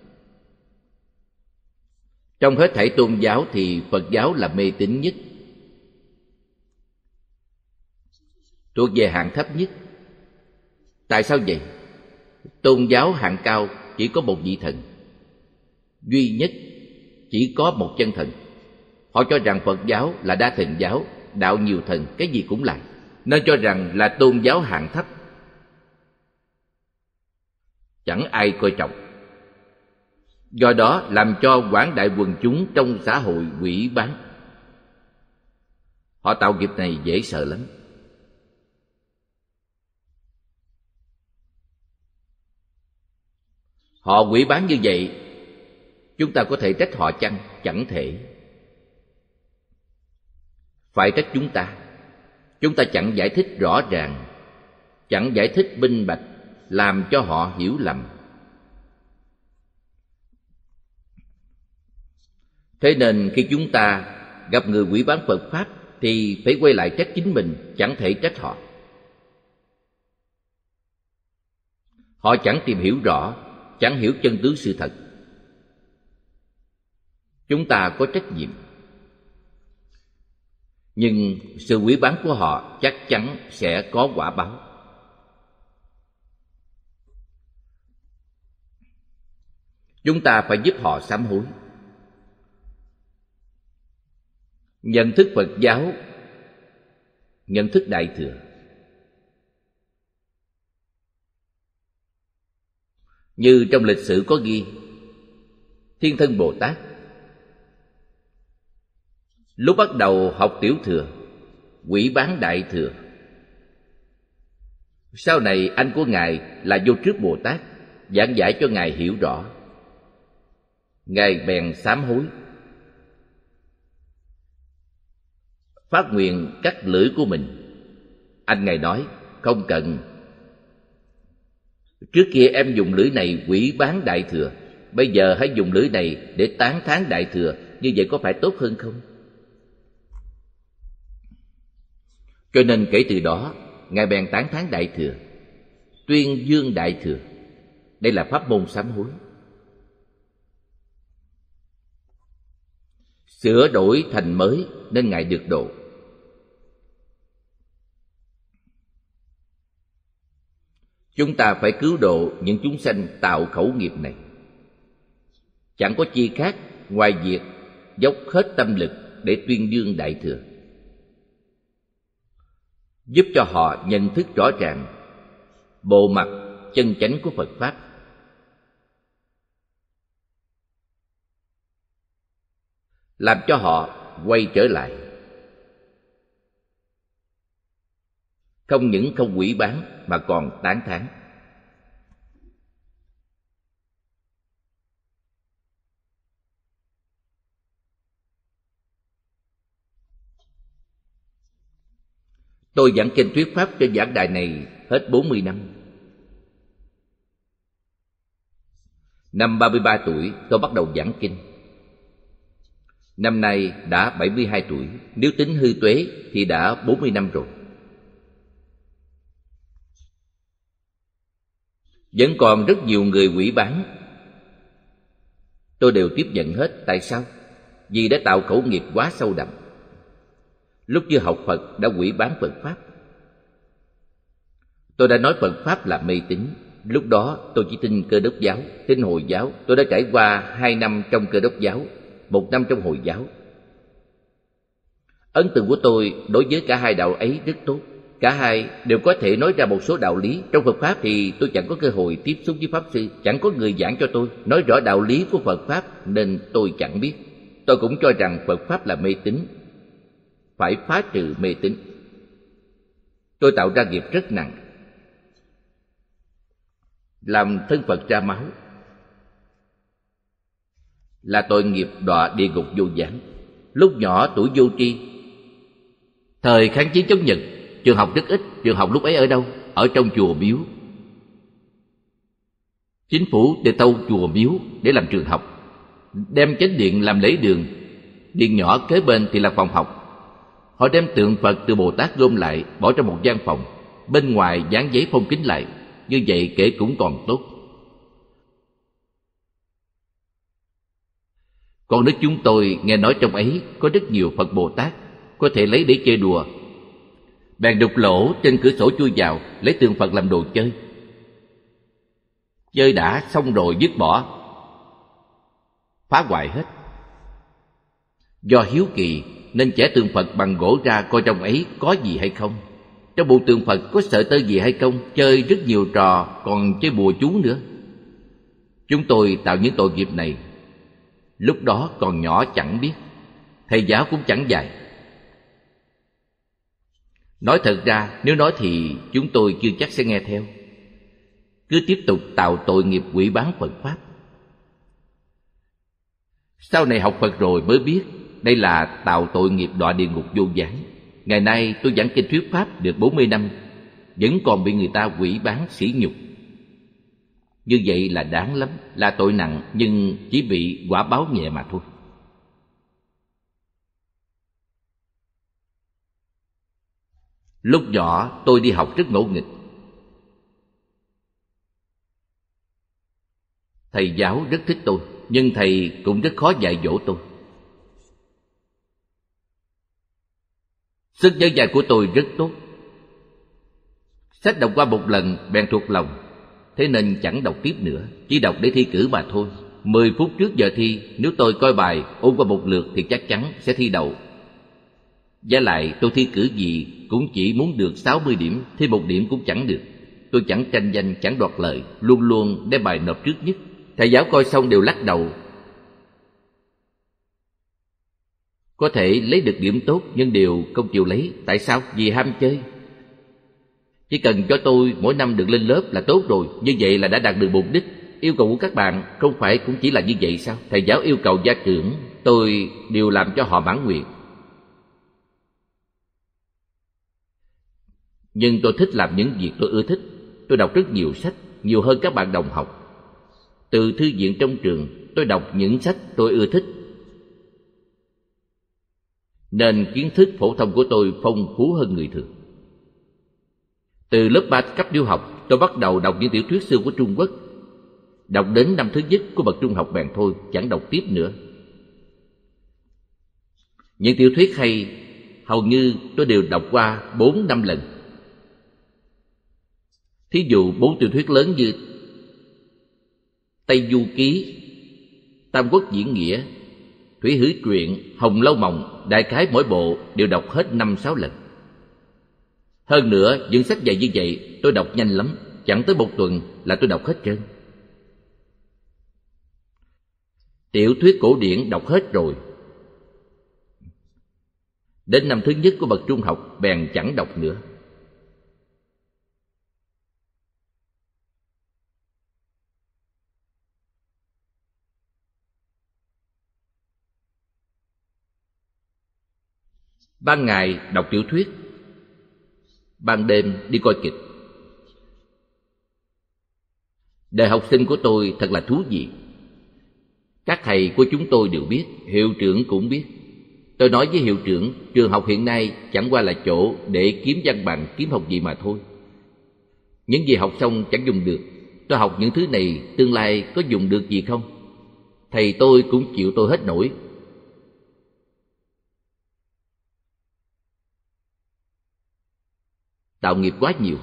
Trong hết thảy tôn giáo thì Phật giáo là mê tín nhất, thuộc về hạng thấp nhất. Tại sao vậy? Tôn giáo hạng cao chỉ có một vị thần, duy nhất, chỉ có một chân thần. Họ cho rằng Phật giáo là đa thần giáo, đạo nhiều thần, cái gì cũng làm, nên cho rằng là tôn giáo hạng thấp, chẳng ai coi trọng. Do đó làm cho quảng đại quần chúng trong xã hội quỷ bán. Họ tạo nghiệp này dễ sợ lắm. Họ quỷ bán như vậy, chúng ta có thể trách họ chăng? Chẳng thể. Phải trách chúng ta. Chúng ta chẳng giải thích rõ ràng, chẳng giải thích minh bạch, làm cho họ hiểu lầm. Thế nên khi chúng ta gặp người quỷ bán Phật Pháp thì phải quay lại trách chính mình, chẳng thể trách họ. Họ chẳng tìm hiểu rõ, chẳng hiểu chân tướng sự thật. Chúng ta có trách nhiệm. Nhưng sự quỷ bán của họ chắc chắn sẽ có quả báo. Chúng ta phải giúp họ sám hối. Nhận thức Phật giáo, nhận thức Đại Thừa. Như trong lịch sử có ghi, Thiên Thân Bồ Tát lúc bắt đầu học Tiểu Thừa, quỷ bán Đại Thừa. Sau này anh của Ngài là Vô Trước Bồ Tát giảng giải cho Ngài hiểu rõ. Ngài bèn sám hối, phát nguyện cắt lưỡi của mình. Anh Ngài nói, không cần. Trước kia em dùng lưỡi này quỷ bán Đại Thừa, bây giờ hãy dùng lưỡi này để tán thán Đại Thừa, như vậy có phải tốt hơn không? Cho nên kể từ đó, Ngài bèn tán thán Đại Thừa, tuyên dương Đại Thừa. Đây là pháp môn sám hối. Sửa đổi thành mới nên Ngài được độ. Chúng ta phải cứu độ những chúng sanh tạo khẩu nghiệp này. Chẳng có chi khác ngoài việc dốc hết tâm lực để tuyên dương Đại Thừa, giúp cho họ nhận thức rõ ràng bộ mặt chân chánh của Phật Pháp. Làm cho họ quay trở lại. Không những không hủy bán mà còn tán thán. Tôi giảng kinh thuyết pháp trên giảng đài này hết 40 năm. Năm 33 tuổi tôi bắt đầu giảng kinh. Năm nay đã 72 tuổi, nếu tính hư tuế thì đã 40 năm rồi. Vẫn còn rất nhiều người hủy bán. Tôi đều tiếp nhận hết. Tại sao? Vì đã tạo khẩu nghiệp quá sâu đậm. Lúc chưa học Phật đã hủy bán Phật Pháp. Tôi đã nói Phật Pháp là mê tín. Lúc đó tôi chỉ tin Cơ Đốc giáo, tin Hồi giáo. Tôi đã trải qua 2 năm trong Cơ Đốc giáo, 1 năm trong Hồi giáo. Ấn tượng của tôi đối với cả hai đạo ấy rất tốt. Cả hai đều có thể nói ra một số đạo lý. Trong Phật Pháp thì tôi chẳng có cơ hội tiếp xúc với Pháp Sư, chẳng có người giảng cho tôi, nói rõ đạo lý của Phật Pháp nên tôi chẳng biết. Tôi cũng cho rằng Phật Pháp là mê tín, phải phá trừ mê tín. Tôi tạo ra nghiệp rất nặng, làm thân Phật ra máu, là tội nghiệp đọa địa ngục vô gián. Lúc nhỏ tuổi vô tri. Thời kháng chiến chống Nhật, trường học rất ít. Trường học lúc ấy ở đâu? Ở trong chùa miếu. Chính phủ để tâu chùa miếu để làm trường học, đem chánh điện làm lễ đường, điện nhỏ kế bên thì là phòng học. Họ đem tượng Phật từ Bồ Tát gom lại, bỏ trong một gian phòng, bên ngoài dán giấy phong kín lại. Như vậy kể cũng còn tốt. Còn nước chúng tôi nghe nói trong ấy có rất nhiều Phật Bồ Tát, có thể lấy để chơi đùa. Bèn đục lỗ trên cửa sổ chui vào, lấy tượng Phật làm đồ chơi. Chơi đã xong rồi dứt bỏ, phá hoại hết. Do hiếu kỳ nên chẻ tượng Phật bằng gỗ ra coi trong ấy có gì hay không. Trong bộ tượng Phật có sợi tơ gì hay không. Chơi rất nhiều trò, còn chơi bùa chú nữa. Chúng tôi tạo những tội nghiệp này. Lúc đó còn nhỏ chẳng biết, thầy giáo cũng chẳng dạy. Nói thật ra, nếu nói thì chúng tôi chưa chắc sẽ nghe theo. Cứ tiếp tục tạo tội nghiệp hủy bán Phật Pháp. Sau này học Phật rồi mới biết đây là tạo tội nghiệp đọa địa ngục vô gián. Ngày nay tôi giảng kinh thuyết Pháp được 40 năm, vẫn còn bị người ta hủy bán sỉ nhục. Như vậy là đáng lắm, là tội nặng, nhưng chỉ bị quả báo nhẹ mà thôi. Lúc nhỏ tôi đi học rất ngỗ nghịch. Thầy giáo rất thích tôi, nhưng thầy cũng rất khó dạy dỗ tôi. Sức nhớ dài của tôi rất tốt. Sách đọc qua một lần bèn thuộc lòng, thế nên chẳng đọc tiếp nữa, chỉ đọc để thi cử mà thôi. 10 phút trước giờ thi, nếu tôi coi bài ôn qua một lượt thì chắc chắn sẽ thi đậu. Với lại tôi thi cử gì cũng chỉ muốn được 60 điểm, thi 1 điểm cũng chẳng được. Tôi chẳng tranh danh, chẳng đoạt lợi, luôn luôn đem bài nộp trước nhất. Thầy giáo coi xong đều lắc đầu. Có thể lấy được điểm tốt nhưng đều không chịu lấy. Tại sao? Vì ham chơi. Chỉ cần cho tôi mỗi năm được lên lớp là tốt rồi. Như vậy là đã đạt được mục đích. Yêu cầu của các bạn không phải cũng chỉ là như vậy sao? Thầy giáo yêu cầu gia trưởng, tôi đều làm cho họ mãn nguyện. Nhưng tôi thích làm những việc tôi ưa thích. Tôi đọc rất nhiều sách, nhiều hơn các bạn đồng học. Từ thư viện trong trường, tôi đọc những sách tôi ưa thích, nên kiến thức phổ thông của tôi phong phú hơn người thường. Từ lớp 3 cấp tiểu học, tôi bắt đầu đọc những tiểu thuyết xưa của Trung Quốc. Đọc đến năm thứ nhất của bậc trung học bèn thôi, chẳng đọc tiếp nữa. Những tiểu thuyết hay hầu như tôi đều đọc qua 4-5 lần. Thí dụ 4 tiểu thuyết lớn như Tây Du Ký, Tam Quốc Diễn Nghĩa, Thủy Hử Truyện, Hồng Lâu Mộng, đại khái mỗi bộ đều đọc hết 5-6 lần. Hơn nữa, những sách dạy như vậy tôi đọc nhanh lắm, chẳng tới 1 tuần là tôi đọc hết trơn. Tiểu thuyết cổ điển đọc hết rồi. Đến năm thứ nhất của bậc trung học bèn chẳng đọc nữa. Ban ngày đọc tiểu thuyết, ban đêm đi coi kịch. Đời học sinh của tôi thật là thú vị. Các thầy của chúng tôi đều biết, hiệu trưởng cũng biết. Tôi nói với hiệu trưởng, trường học hiện nay chẳng qua là chỗ để kiếm văn bằng, kiếm học gì mà thôi. Những gì học xong chẳng dùng được. Tôi học những thứ này tương lai có dùng được gì không? Thầy tôi cũng chịu tôi hết nổi. Tạo nghiệp quá nhiều.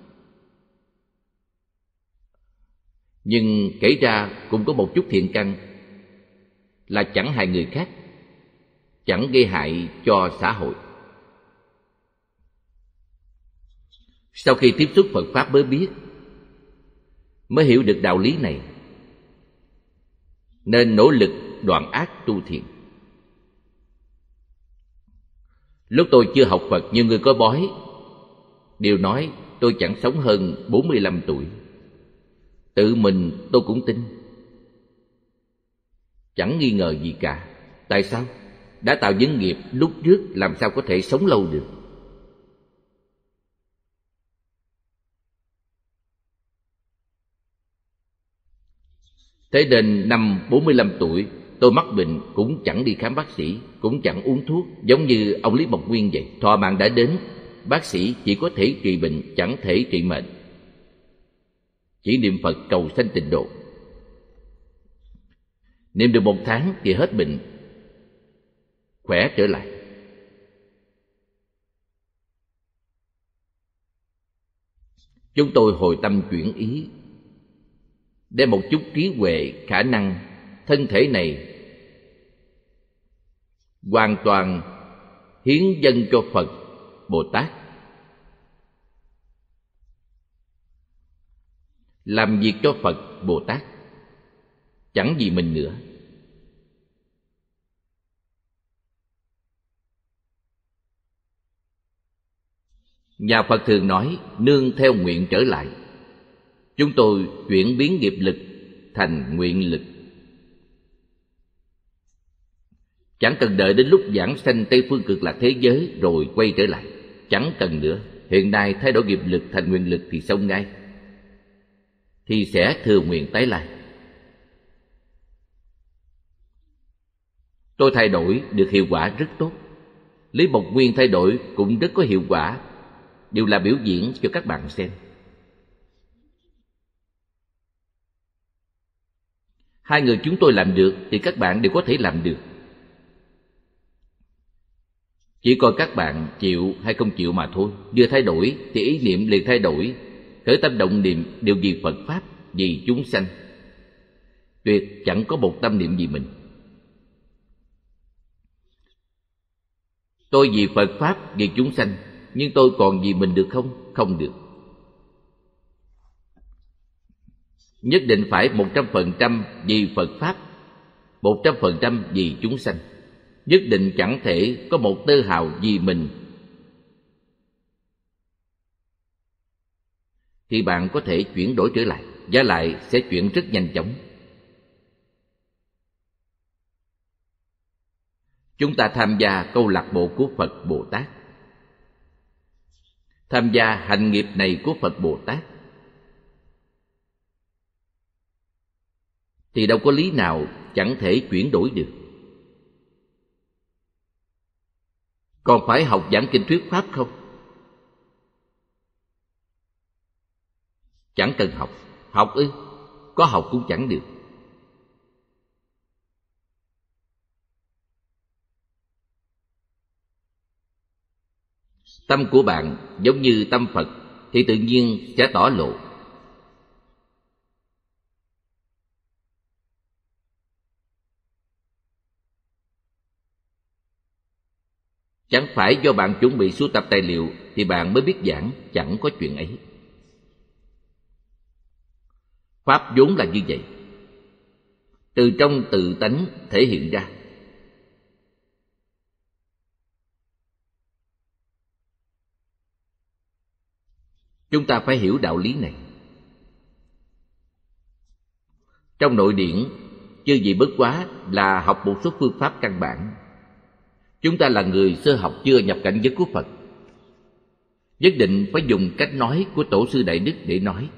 Nhưng kể ra cũng có một chút thiện căn, là chẳng hại người khác, chẳng gây hại cho xã hội. Sau khi tiếp xúc Phật Pháp mới biết, mới hiểu được đạo lý này, nên nỗ lực đoạn ác tu thiện. Lúc tôi chưa học Phật, nhiều người coi bói đều nói tôi chẳng sống hơn 45 tuổi. Tự mình tôi cũng tin, chẳng nghi ngờ gì cả. Tại sao? Đã tạo những nghiệp lúc trước, làm sao có thể sống lâu được? Thế nên năm 45 tuổi, tôi mắc bệnh cũng chẳng đi khám bác sĩ, cũng chẳng uống thuốc, giống như ông Lý Mộc Nguyên vậy. Thọ mạng đã đến, bác sĩ chỉ có thể trị bệnh, chẳng thể trị mệnh. Chỉ niệm Phật cầu sanh tịnh độ. Niệm được 1 tháng thì hết bệnh, khỏe trở lại. Chúng tôi hồi tâm chuyển ý, đem một chút trí huệ, khả năng, thân thể này hoàn toàn hiến dâng cho Phật, Bồ Tát, làm việc cho Phật, Bồ Tát, chẳng vì mình nữa. Nhà Phật thường nói nương theo nguyện trở lại. Chúng tôi chuyển biến nghiệp lực thành nguyện lực. Chẳng cần đợi đến lúc giảng sanh Tây Phương Cực Lạc thế giới rồi quay trở lại. Chẳng cần nữa. Hiện nay thay đổi nghiệp lực thành nguyện lực thì xong ngay, thì sẽ thừa nguyện tái lai. Tôi thay đổi được hiệu quả rất tốt. Lý Mộc Nguyên thay đổi cũng rất có hiệu quả, đều là biểu diễn cho các bạn xem. Hai người chúng tôi làm được thì các bạn đều có thể làm được. Chỉ coi các bạn chịu hay không chịu mà thôi. Vừa thay đổi thì ý niệm liền thay đổi. Khởi tâm động niệm đều vì Phật Pháp, vì chúng sanh. Tuyệt chẳng có một tâm niệm vì mình. Tôi vì Phật Pháp, vì chúng sanh, nhưng tôi còn vì mình được không? Không được. Nhất định phải 100% vì Phật Pháp, 100% vì chúng sanh. Nhất định chẳng thể có một tơ hào vì mình. Thì bạn có thể chuyển đổi trở lại, và lại sẽ chuyển rất nhanh chóng. Chúng ta tham gia câu lạc bộ của Phật Bồ Tát, tham gia hành nghiệp này của Phật Bồ Tát, thì đâu có lý nào chẳng thể chuyển đổi được. Còn phải học giảng kinh thuyết Pháp không? Chẳng cần học. Học ư? Có học cũng chẳng được. Tâm của bạn giống như tâm Phật thì tự nhiên sẽ tỏ lộ. Chẳng phải do bạn chuẩn bị sưu tập tài liệu thì bạn mới biết giảng, chẳng có chuyện ấy. Pháp vốn là như vậy, từ trong tự tánh thể hiện ra. Chúng ta phải hiểu đạo lý này. Trong nội điển, chư vị bất quá là học một số phương pháp căn bản. Chúng ta là người sơ học chưa nhập cảnh giới của Phật, nhất định phải dùng cách nói của Tổ sư Đại Đức để nói,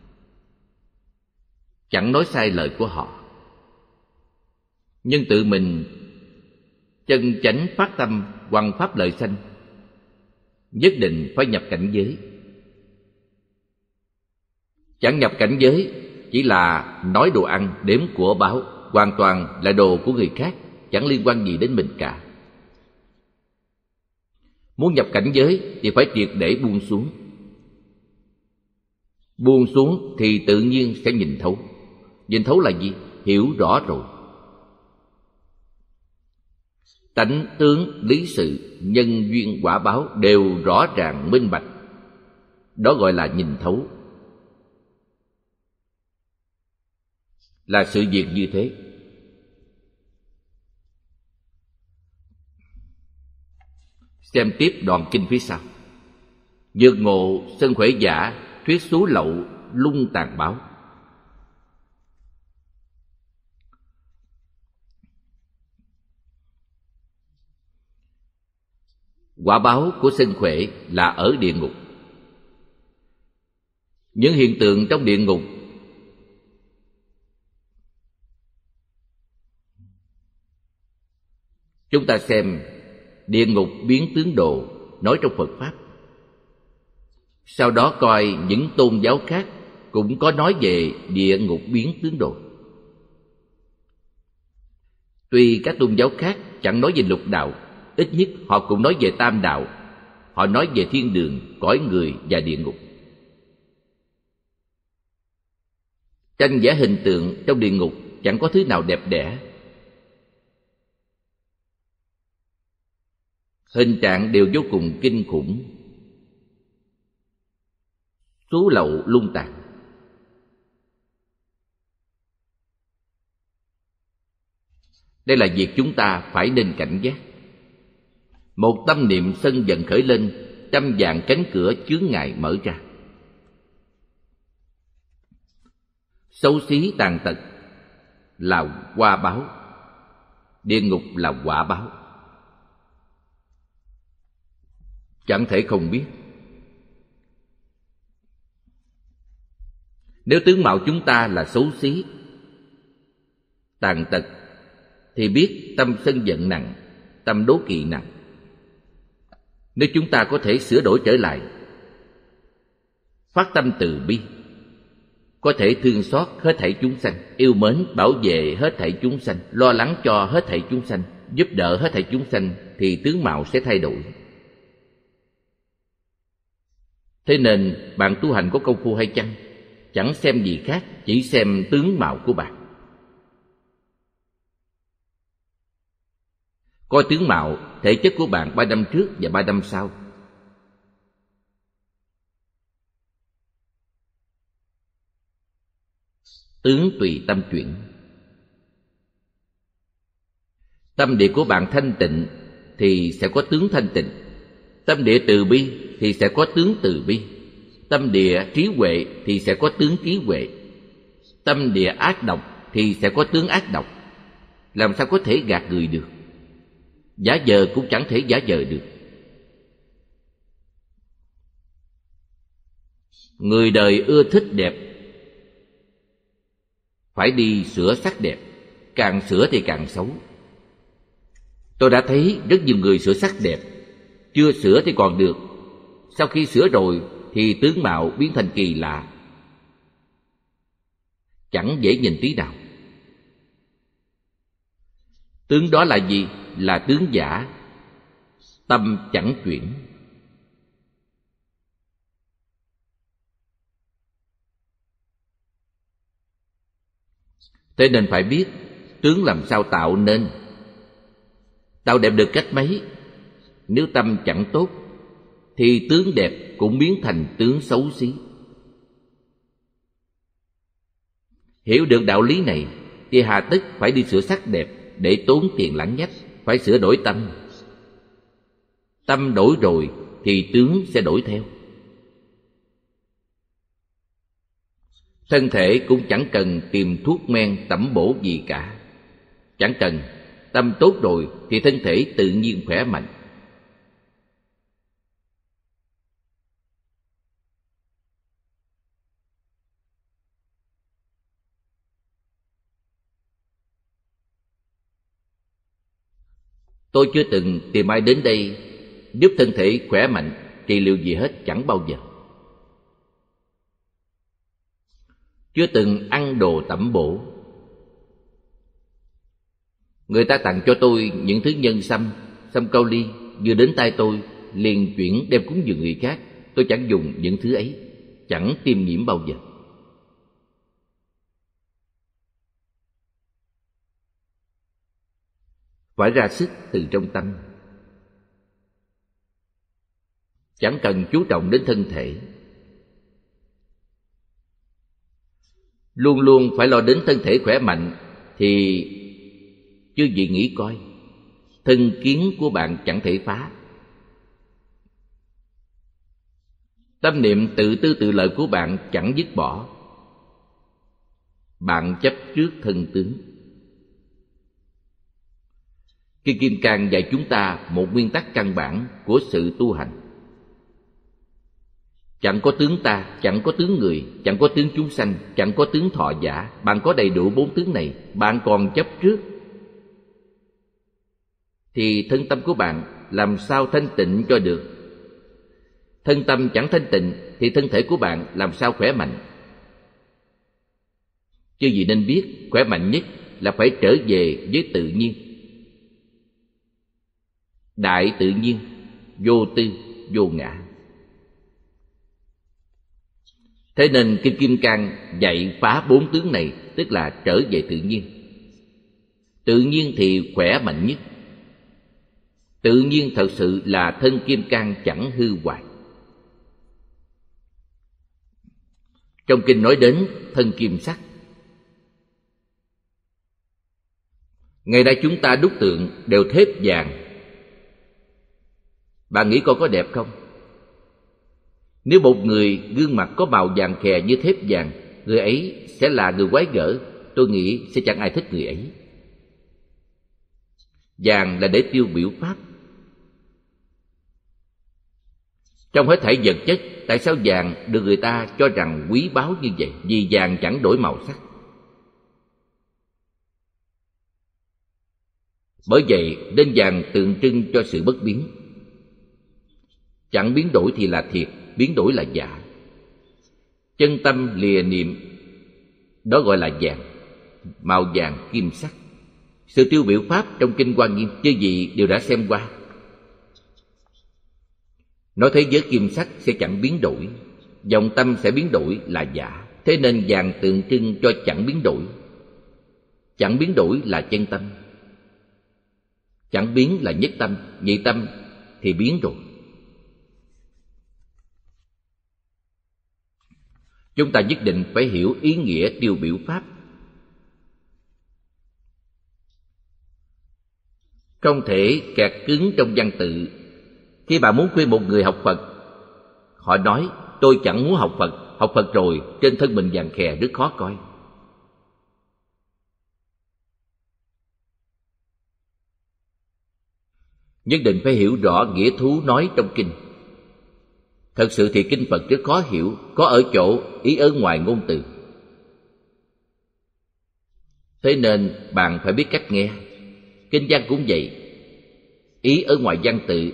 chẳng nói sai lời của họ. Nhưng tự mình chân chánh phát tâm hoằng pháp lợi sanh, nhất định phải nhập cảnh giới. Chẳng nhập cảnh giới chỉ là nói đồ ăn, đếm của báo, hoàn toàn là đồ của người khác, chẳng liên quan gì đến mình cả. Muốn nhập cảnh giới thì phải triệt để buông xuống. Buông xuống thì tự nhiên sẽ nhìn thấu. Nhìn thấu là gì? Hiểu rõ rồi. Tánh tướng, lý sự, nhân duyên, quả báo đều rõ ràng minh bạch. Đó gọi là nhìn thấu. Là sự việc như thế. Xem tiếp đoạn kinh phía sau. Nhược ngộ sân khỏe giả, thuyết số lậu lung tàn báo. Quả báo của sân khỏe là ở địa ngục. Những hiện tượng trong địa ngục chúng ta xem địa ngục biến tướng độ nói trong Phật Pháp. Sau đó coi những tôn giáo khác cũng có nói về địa ngục biến tướng độ. Tuy các tôn giáo khác chẳng nói về lục đạo, ít nhất họ cũng nói về tam đạo. Họ nói về thiên đường, cõi người và địa ngục. Tranh vẽ hình tượng trong địa ngục chẳng có thứ nào đẹp đẽ. Hình trạng đều vô cùng kinh khủng, số lậu lung tàn. Đây là việc chúng ta phải nên cảnh giác. Một tâm niệm sân giận khởi lên, trăm vạn cánh cửa chướng ngại mở ra. Xấu xí tàn tật là hoa báo, địa ngục là quả báo. Chẳng thể không biết. Nếu tướng mạo chúng ta là xấu xí, tàn tật, thì biết tâm sân giận nặng, tâm đố kỵ nặng. Nếu chúng ta có thể sửa đổi trở lại, phát tâm từ bi, có thể thương xót hết thảy chúng sanh, yêu mến bảo vệ hết thảy chúng sanh, lo lắng cho hết thảy chúng sanh, giúp đỡ hết thảy chúng sanh, thì tướng mạo sẽ thay đổi. Thế nên bạn tu hành có công phu hay chăng? Chẳng xem gì khác, chỉ xem tướng mạo của bạn. Coi tướng mạo, thể chất của bạn 3 năm trước và 3 năm sau. Tướng tùy tâm chuyển. Tâm địa của bạn thanh tịnh thì sẽ có tướng thanh tịnh. Tâm địa từ bi thì sẽ có tướng từ bi. Tâm địa trí huệ thì sẽ có tướng trí huệ. Tâm địa ác độc thì sẽ có tướng ác độc. Làm sao có thể gạt người được? Giả vờ cũng chẳng thể giả vờ được. Người đời ưa thích đẹp, phải đi sửa sắc đẹp. Càng sửa thì càng xấu. Tôi đã thấy rất nhiều người sửa sắc đẹp, chưa sửa thì còn được, sau khi sửa rồi thì tướng mạo biến thành kỳ lạ, chẳng dễ nhìn tí nào. Tướng đó là gì? Là tướng giả, tâm chẳng chuyển. Thế nên phải biết tướng làm sao tạo nên. Tạo đẹp được cách mấy, nếu tâm chẳng tốt thì tướng đẹp cũng biến thành tướng xấu xí. Hiểu được đạo lý này thì hà tất phải đi sửa sắc đẹp để tốn tiền lãng nhách. Phải sửa đổi tâm. Tâm đổi rồi thì tướng sẽ đổi theo. Thân thể cũng chẳng cần tìm thuốc men tẩm bổ gì cả. Chẳng cần, tâm tốt rồi thì thân thể tự nhiên khỏe mạnh. Tôi chưa từng tìm ai đến đây giúp thân thể khỏe mạnh, trị liệu gì hết, chẳng bao giờ. Chưa từng ăn đồ tẩm bổ. Người ta tặng cho tôi những thứ nhân sâm, sâm cao ly, vừa đến tay tôi liền chuyển đem cúng dường người khác. Tôi chẳng dùng những thứ ấy, chẳng tiêm nhiễm bao giờ. Phải ra sức từ trong tâm, chẳng cần chú trọng đến thân thể. Luôn luôn phải lo đến thân thể khỏe mạnh thì chứ gì nghĩ coi, thân kiến của bạn chẳng thể phá. Tâm niệm tự tư tự lợi của bạn chẳng dứt bỏ. Bạn chấp trước thân tướng. Kinh Kim Cang dạy chúng ta một nguyên tắc căn bản của sự tu hành. Chẳng có tướng ta, chẳng có tướng người, chẳng có tướng chúng sanh, chẳng có tướng thọ giả. Bạn có đầy đủ 4 tướng này, bạn còn chấp trước thì thân tâm của bạn làm sao thanh tịnh cho được? Thân tâm chẳng thanh tịnh thì thân thể của bạn làm sao khỏe mạnh? Chứ gì nên biết khỏe mạnh nhất là phải trở về với tự nhiên. Đại tự nhiên, vô tư, vô ngã. Thế nên Kinh Kim Cang dạy phá 4 tướng này, tức là trở về tự nhiên. Tự nhiên thì khỏe mạnh nhất. Tự nhiên thật sự là thân kim cang chẳng hư hoại. Trong kinh nói đến thân kim sắc. Ngày nay chúng ta đúc tượng đều thép vàng. Bạn nghĩ coi có đẹp không? Nếu một người gương mặt có màu vàng khè như thép vàng, người ấy sẽ là người quái gở. Tôi nghĩ sẽ chẳng ai thích người ấy. Vàng là để tiêu biểu pháp. Trong hết thảy vật chất, tại sao vàng được người ta cho rằng quý báu như vậy? Vì vàng chẳng đổi màu sắc. Bởi vậy nên vàng tượng trưng cho sự bất biến. Chẳng biến đổi thì là thiệt, biến đổi là giả. Chân tâm lìa niệm, đó gọi là vàng, màu vàng kim sắc. Sự tiêu biểu pháp trong Kinh Hoa Nghiêm chư vị đều đã xem qua. Nói thế giới kim sắc sẽ chẳng biến đổi, vọng tâm sẽ biến đổi là giả. Thế nên vàng tượng trưng cho chẳng biến đổi. Chẳng biến đổi là chân tâm. Chẳng biến là nhất tâm, nhị tâm thì biến rồi. Chúng ta nhất định phải hiểu ý nghĩa tiêu biểu pháp. Không thể kẹt cứng trong văn tự. Khi bạn muốn khuyên một người học Phật, họ nói tôi chẳng muốn học Phật, học Phật rồi trên thân mình vàng khè rất khó coi. Nhất định phải hiểu rõ nghĩa thú nói trong kinh. Thật sự thì kinh Phật rất khó hiểu, có ở chỗ ý ở ngoài ngôn từ. Thế nên bạn phải biết cách nghe. Kinh văn cũng vậy, ý ở ngoài văn tự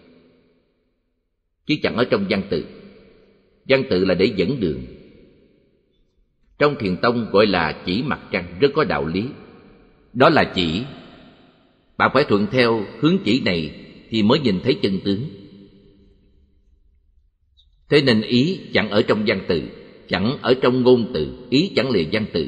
chứ chẳng ở trong văn tự. Văn tự là để dẫn đường. Trong Thiền tông gọi là chỉ mặt trăng, rất có đạo lý. Đó là chỉ. Bạn phải thuận theo hướng chỉ này thì mới nhìn thấy chân tướng. Thế nên ý chẳng ở trong văn tự, chẳng ở trong ngôn từ. Ý chẳng lìa văn tự,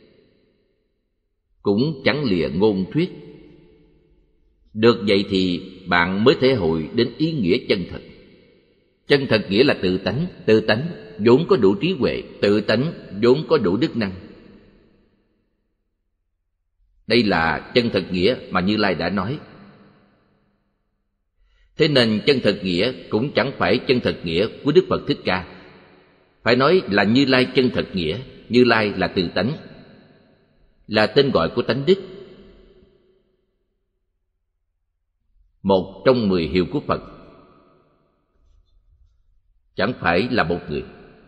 cũng chẳng lìa ngôn thuyết. Được vậy thì bạn mới thể hội đến ý nghĩa chân thật. Chân thật nghĩa là tự tánh. Tự tánh vốn có đủ trí huệ, tự tánh vốn có đủ đức năng. Đây là chân thật nghĩa mà Như Lai đã nói. Thế nên chân thật nghĩa cũng chẳng phải chân thật nghĩa của Đức Phật Thích Ca. Phải nói là Như Lai chân thật nghĩa, Như Lai là từ tánh, là tên gọi của tánh đức, một trong 10 hiệu của Phật, chẳng phải là một người.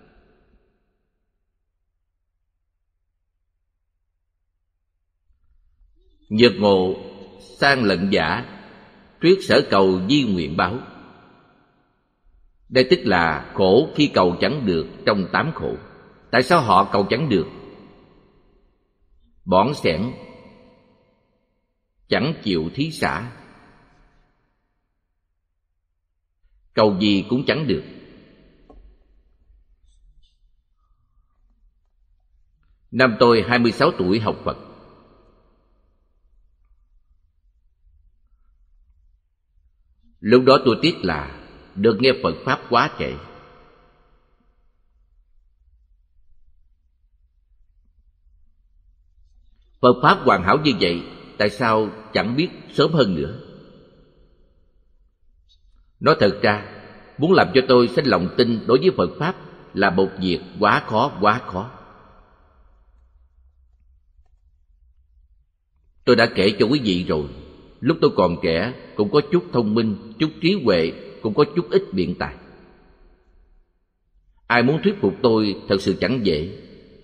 Nhược ngộ sang lận giả, thuyết sở cầu di nguyện báo. Đây tức là khổ khi cầu chẳng được trong 8 khổ. Tại sao họ cầu chẳng được? Bỏng sẻn, chẳng chịu thí xả, cầu gì cũng chẳng được. Năm tôi 26 tuổi học Phật. Lúc đó tôi tiếc là được nghe Phật Pháp quá trễ. Phật Pháp hoàn hảo như vậy, tại sao chẳng biết sớm hơn nữa? Nói thật ra, muốn làm cho tôi sinh lòng tin đối với Phật Pháp là một việc quá khó, quá khó. Tôi đã kể cho quý vị rồi, lúc tôi còn trẻ cũng có chút thông minh, chút trí huệ, cũng có chút ít biện tài. Ai muốn thuyết phục tôi thật sự chẳng dễ.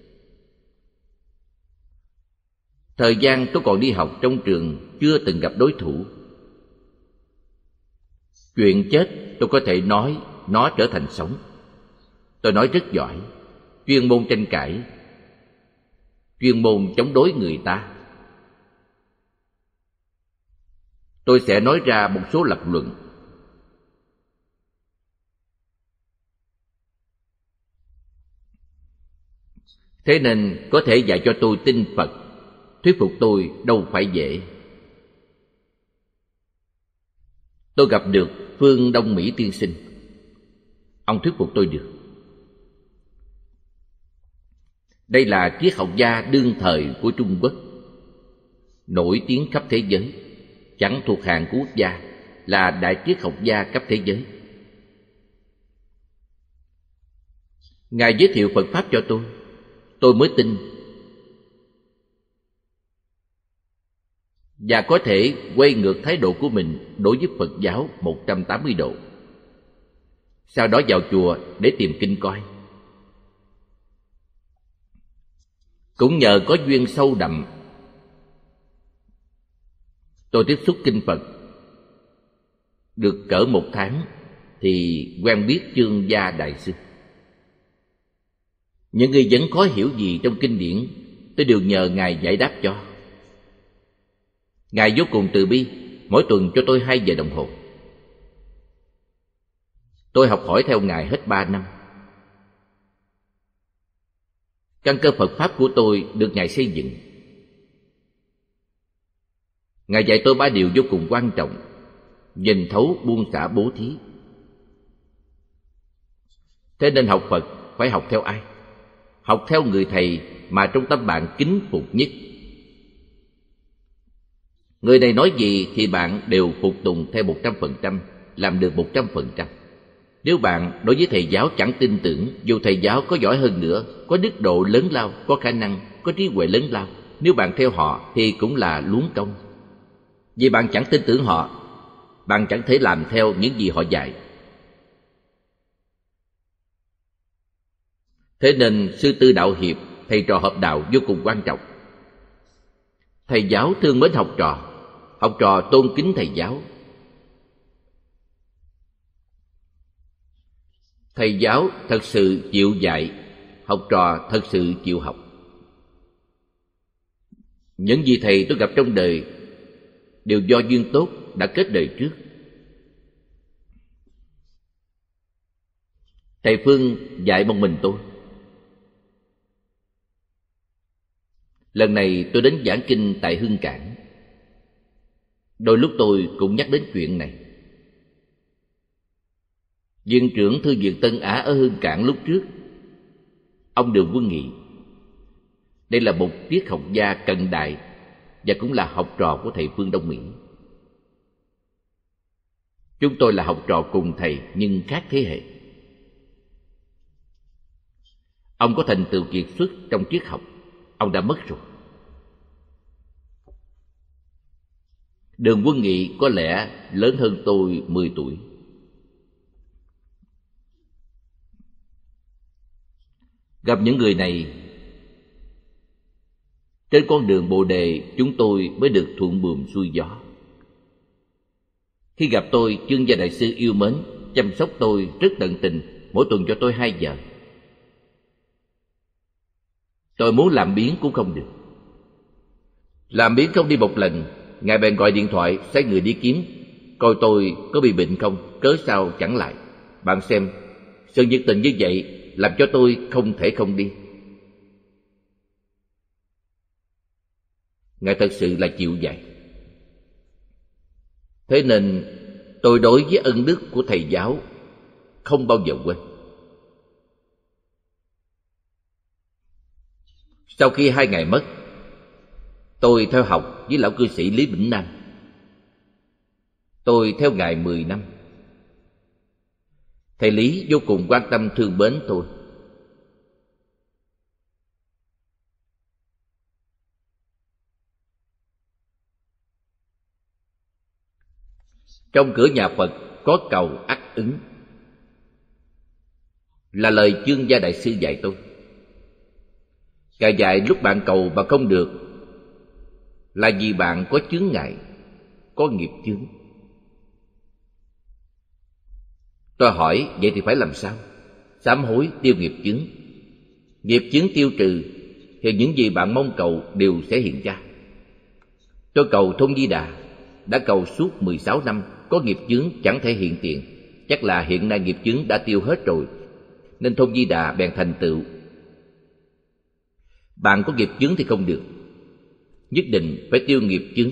Thời gian tôi còn đi học trong trường chưa từng gặp đối thủ. Chuyện chết tôi có thể nói nó trở thành sống. Tôi nói rất giỏi, chuyên môn tranh cãi, chuyên môn chống đối người ta. Tôi sẽ nói ra một số lập luận. Thế nên có thể dạy cho tôi tin Phật, thuyết phục tôi đâu phải dễ. Tôi gặp được Phương Đông Mỹ tiên sinh. Ông thuyết phục tôi được. Đây là triết học gia đương thời của Trung Quốc, nổi tiếng khắp thế giới, chẳng thuộc hàng của quốc gia, là đại triết học gia khắp thế giới. Ngài giới thiệu Phật Pháp cho tôi mới tin, và có thể quay ngược thái độ của mình đối với Phật giáo 180 độ. Sau đó vào chùa để tìm kinh coi. Cũng nhờ có duyên sâu đậm, tôi tiếp xúc kinh Phật được cỡ 1 tháng thì quen biết Chương Gia Đại sư. Những người vẫn khó hiểu gì trong kinh điển, tôi đều nhờ Ngài giải đáp cho. Ngài vô cùng từ bi, mỗi tuần cho tôi 2 giờ đồng hồ. Tôi học hỏi theo Ngài hết 3 năm. Căn cơ Phật Pháp của tôi được Ngài xây dựng. Ngài dạy tôi 3 điều vô cùng quan trọng: nhìn thấu, buông xả, bố thí. Thế nên học Phật phải học theo ai? Học theo người thầy mà trong tâm bạn kính phục nhất. Người này nói gì thì bạn đều phục tùng theo 100%, làm được 100%. Nếu bạn đối với thầy giáo chẳng tin tưởng, dù thầy giáo có giỏi hơn nữa, có đức độ lớn lao, có khả năng, có trí huệ lớn lao, nếu bạn theo họ thì cũng là luống công. Vì bạn chẳng tin tưởng họ, bạn chẳng thể làm theo những gì họ dạy. Thế nên sư tư đạo hiệp, thầy trò hợp đạo vô cùng quan trọng. Thầy giáo thương mến học trò tôn kính thầy giáo. Thầy giáo thật sự chịu dạy, học trò thật sự chịu học. Những gì thầy tôi gặp trong đời đều do duyên tốt đã kết đời trước. Thầy Phương dạy một mình tôi. Lần này tôi đến giảng kinh tại Hương Cảng. Đôi lúc tôi cũng nhắc đến chuyện này. Viện trưởng Thư viện Tân Á ở Hương Cảng lúc trước, ông Đường Quân Nghị. Đây là một triết học gia cận đại và cũng là học trò của thầy Phương Đông Mỹ. Chúng tôi là học trò cùng thầy nhưng khác thế hệ. Ông có thành tựu kiệt xuất trong triết học. Ông đã mất rồi. Đường Quân Nghị có lẽ lớn hơn tôi 10 tuổi. Gặp những người này, trên con đường Bồ Đề chúng tôi mới được thuận buồm xuôi gió. Khi gặp tôi, Chương Gia Đại Sư yêu mến, chăm sóc tôi rất tận tình, mỗi tuần cho tôi 2 giờ. Tôi muốn làm biếng cũng không được. Làm biếng không đi một lần, Ngài bèn gọi điện thoại sai người đi kiếm, coi tôi có bị bệnh không, cớ sao chẳng lại. Bạn xem, sự nhiệt tình như vậy làm cho tôi không thể không đi. Ngài thật sự là chịu dạy. Thế nên tôi đối với ân đức của thầy giáo không bao giờ quên. Sau khi 2 Ngài mất, tôi theo học với lão cư sĩ Lý Bỉnh Nam. Tôi theo Ngài 10 năm. Thầy Lý vô cùng quan tâm thương mến tôi. Trong cửa nhà Phật có cầu ắt ứng, là lời Chương Gia Đại Sư dạy tôi. Ngài dạy lúc bạn cầu mà không được là vì bạn có chướng ngại, có nghiệp chướng. Tôi hỏi, vậy thì phải làm sao? Sám hối tiêu nghiệp chướng. Nghiệp chướng tiêu trừ thì những gì bạn mong cầu đều sẽ hiện ra. Tôi cầu Thông Di Đà, đã cầu suốt 16 năm, có nghiệp chướng chẳng thể hiện tiền. Chắc là hiện nay nghiệp chướng đã tiêu hết rồi, nên Thông Di Đà bèn thành tựu. Bạn có nghiệp chướng thì không được, nhất định phải tiêu nghiệp chướng.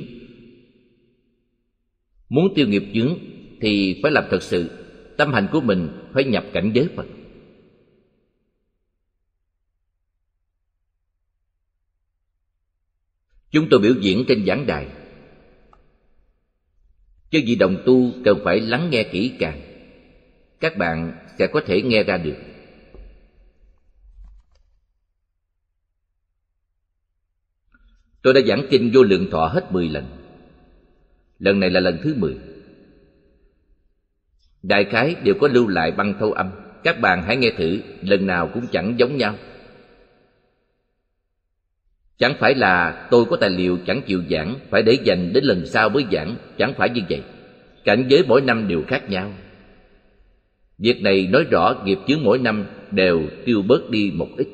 Muốn tiêu nghiệp chướng thì phải làm thật sự. Tâm hành của mình phải nhập cảnh giới Phật. Chúng tôi biểu diễn trên giảng đài, chứ vị đồng tu cần phải lắng nghe kỹ càng. Các bạn sẽ có thể nghe ra được. Tôi đã giảng kinh Vô Lượng Thọ hết 10 lần. Lần này là lần thứ 10. Đại khái đều có lưu lại băng thâu âm. Các bạn hãy nghe thử, lần nào cũng chẳng giống nhau. Chẳng phải là tôi có tài liệu chẳng chịu giảng, phải để dành đến lần sau mới giảng. Chẳng phải như vậy. Cảnh giới mỗi năm đều khác nhau. Việc này nói rõ nghiệp chướng mỗi năm đều tiêu bớt đi một ít.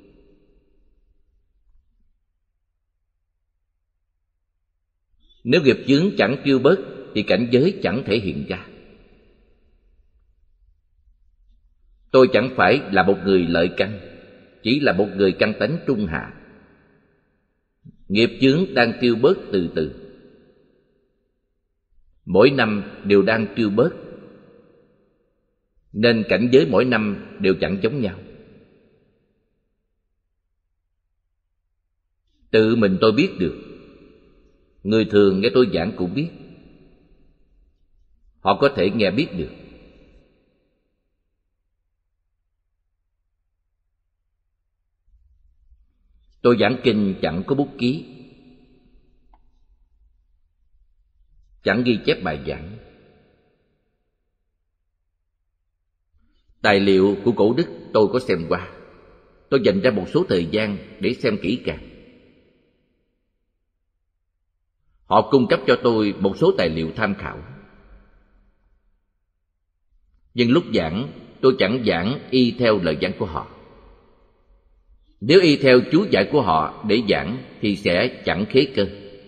Nếu nghiệp chướng chẳng tiêu bớt thì cảnh giới chẳng thể hiện ra. Tôi chẳng phải là một người lợi căn, chỉ là một người căn tánh trung hạ. Nghiệp chướng đang tiêu bớt từ từ. Mỗi năm đều đang tiêu bớt, nên cảnh giới mỗi năm đều chẳng giống nhau. Tự mình tôi biết được. Người thường nghe tôi giảng cũng biết. Họ có thể nghe biết được. Tôi giảng kinh chẳng có bút ký, chẳng ghi chép bài giảng. Tài liệu của cổ đức tôi có xem qua. Tôi dành ra một số thời gian để xem kỹ càng. Họ cung cấp cho tôi một số tài liệu tham khảo. Nhưng lúc giảng, tôi chẳng giảng y theo lời giảng của họ. Nếu y theo chú giải của họ để giảng thì sẽ chẳng khế cơ.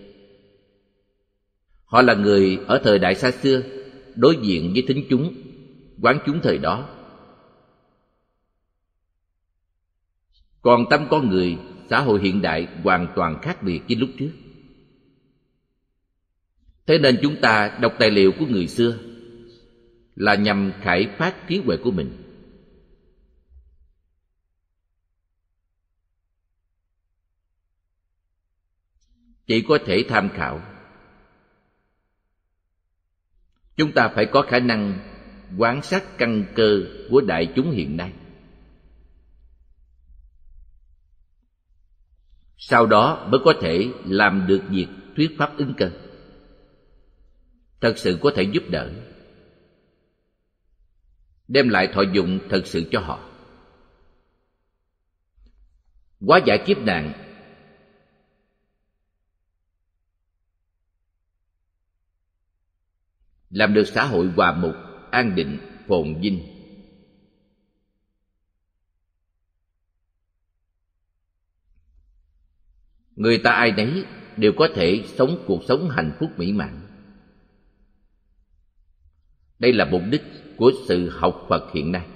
Họ là người ở thời đại xa xưa, đối diện với thính chúng, quán chúng thời đó. Còn tâm con người, xã hội hiện đại hoàn toàn khác biệt với lúc trước. Thế nên chúng ta đọc tài liệu của người xưa là nhằm khai phát trí huệ của mình. Chỉ có thể tham khảo. Chúng ta phải có khả năng quan sát căn cơ của đại chúng hiện nay. sau đó mới có thể làm được việc thuyết pháp ứng cơ. Thật sự có thể giúp đỡ, đem lại thọ dụng thật sự cho họ. Hóa giải kiếp nạn, làm được xã hội hòa mục, an định, phồn vinh. Người ta ai nấy đều có thể sống cuộc sống hạnh phúc mỹ mãn. Đây là mục đích của sự học Phật hiện nay.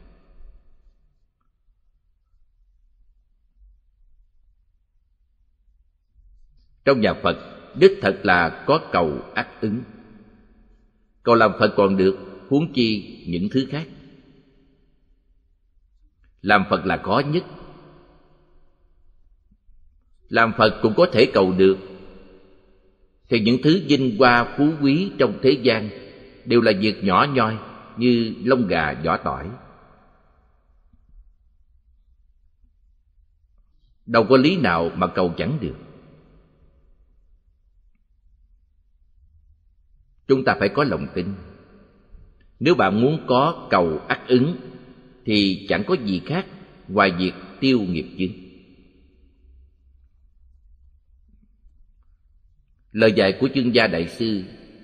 Trong nhà Phật, đích thật là có cầu ắt ứng. Cầu làm Phật còn được, huống chi những thứ khác. Làm Phật là khó nhất. Làm Phật cũng có thể cầu được, thì những thứ vinh hoa phú quý trong thế gian đều là việc nhỏ nhoi như lông gà vỏ tỏi. Đâu có lý nào mà cầu chẳng được. Chúng ta phải có lòng tin. Nếu bạn muốn có cầu ắt ứng thì chẳng có gì khác ngoài việc tiêu nghiệp chướng. Lời dạy của Chương Gia Đại Sư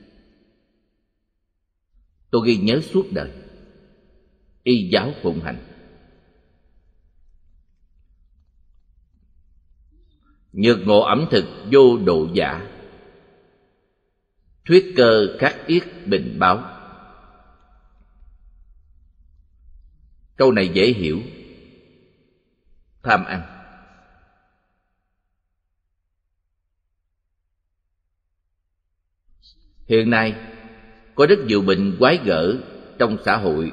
tôi ghi nhớ suốt đời, y giáo phụng hành. Nhược ngộ ẩm thực vô độ giả, thuyết cơ khắc yết bình báo. Câu này dễ hiểu. Tham ăn. Hiện nay có rất nhiều bệnh quái gở trong xã hội.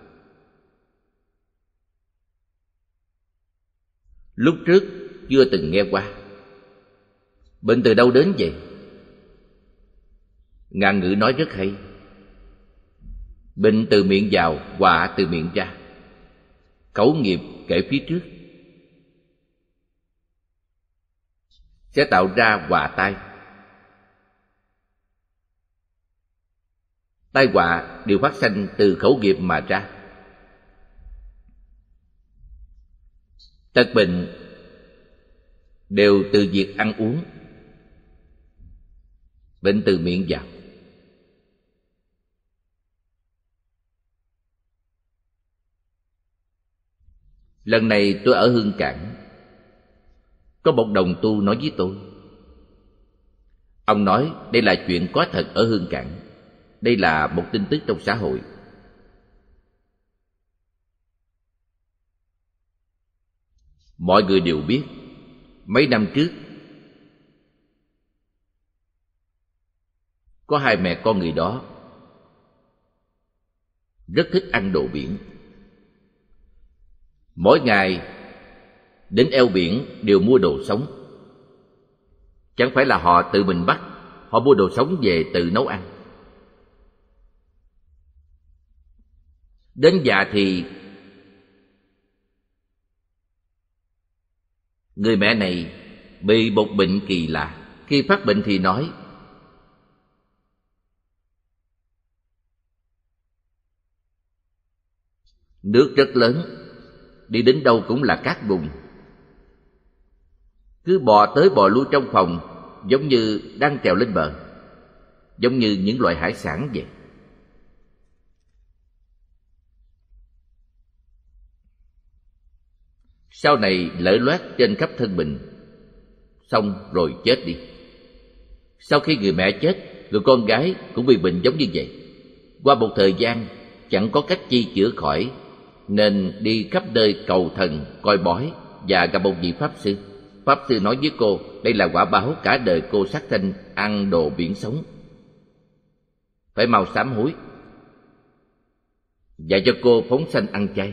Lúc trước chưa từng nghe qua. Bệnh từ đâu đến vậy? Ngạn ngữ nói rất hay. Bệnh từ miệng vào, họa từ miệng ra. Khẩu nghiệp kể phía trước sẽ tạo ra họa tai. Tai họa đều phát sanh từ khẩu nghiệp mà ra. Tật bệnh đều từ việc ăn uống. Bệnh từ miệng vào. Lần này tôi ở Hương Cảng, có một đồng tu nói với tôi. Ông nói đây là chuyện có thật ở Hương Cảng. Đây là một tin tức trong xã hội. Mọi người đều biết, mấy năm trước có hai mẹ con người đó rất thích ăn đồ biển. Mỗi ngày đến eo biển đều mua đồ sống. Chẳng phải là họ tự mình bắt, họ mua đồ sống về tự nấu ăn. Đến già thì người mẹ này bị một bệnh kỳ lạ. Khi phát bệnh thì nói nước rất lớn, đi đến đâu cũng là cát bùn. Cứ bò tới bò lui trong phòng, giống như đang trèo lên bờ, giống như những loại hải sản vậy. Sau này lở loét trên khắp thân mình, xong rồi chết đi. Sau khi người mẹ chết, người con gái cũng bị bệnh giống như vậy. Qua một thời gian chẳng có cách chi chữa khỏi, nên đi khắp nơi cầu thần, coi bói và gặp một vị pháp sư. Pháp sư nói với cô đây là quả báo cả đời cô sát sanh ăn đồ biển sống, phải mau sám hối, dạy cho cô phóng sanh ăn chay.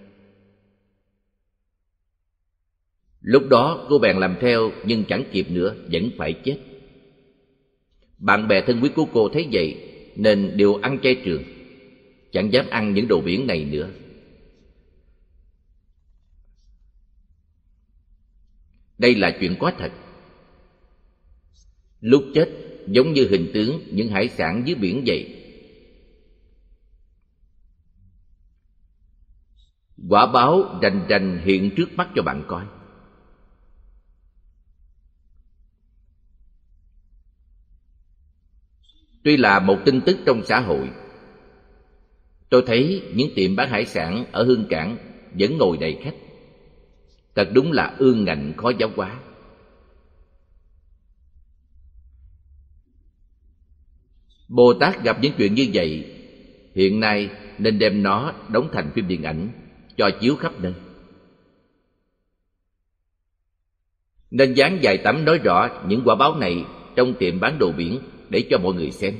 Lúc đó cô bèn làm theo, nhưng chẳng kịp nữa, vẫn phải chết. Bạn bè thân quý của cô thấy vậy nên đều ăn chay trường, chẳng dám ăn những đồ biển này nữa. Đây là chuyện có thật. Lúc chết giống như hình tướng những hải sản dưới biển vậy. Quả báo rành rành hiện trước mắt cho bạn coi. Tuy là một tin tức trong xã hội, tôi thấy những tiệm bán hải sản ở Hương Cảng vẫn ngồi đầy khách. Thật đúng là ương ngạnh khó giáo hóa. Bồ Tát gặp những chuyện như vậy, hiện nay nên đem nó đóng thành phim điện ảnh, cho chiếu khắp nơi. Nên dán dài tấm nói rõ những quả báo này trong tiệm bán đồ biển để cho mọi người xem.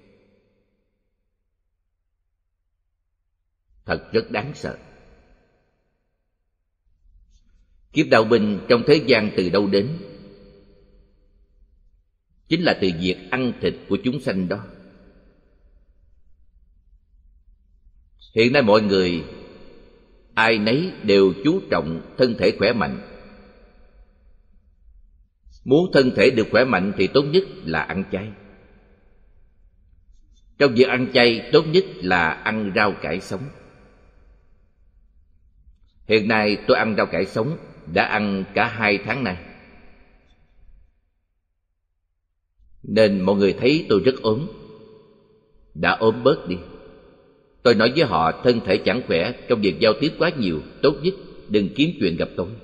Thật rất đáng sợ. Kiếp đạo binh trong thế gian từ đâu đến? Chính là từ việc ăn thịt của chúng sanh đó. Hiện nay mọi người ai nấy đều chú trọng thân thể khỏe mạnh. Muốn thân thể được khỏe mạnh thì tốt nhất là ăn chay. Trong việc ăn chay tốt nhất là ăn rau cải sống. Hiện nay tôi ăn rau cải sống đã ăn cả 2 tháng nay. Nên mọi người thấy tôi rất ốm. Đã ốm bớt đi. Tôi nói với họ thân thể chẳng khỏe, trong việc giao tiếp quá nhiều, tốt nhất đừng kiếm chuyện gặp tôi.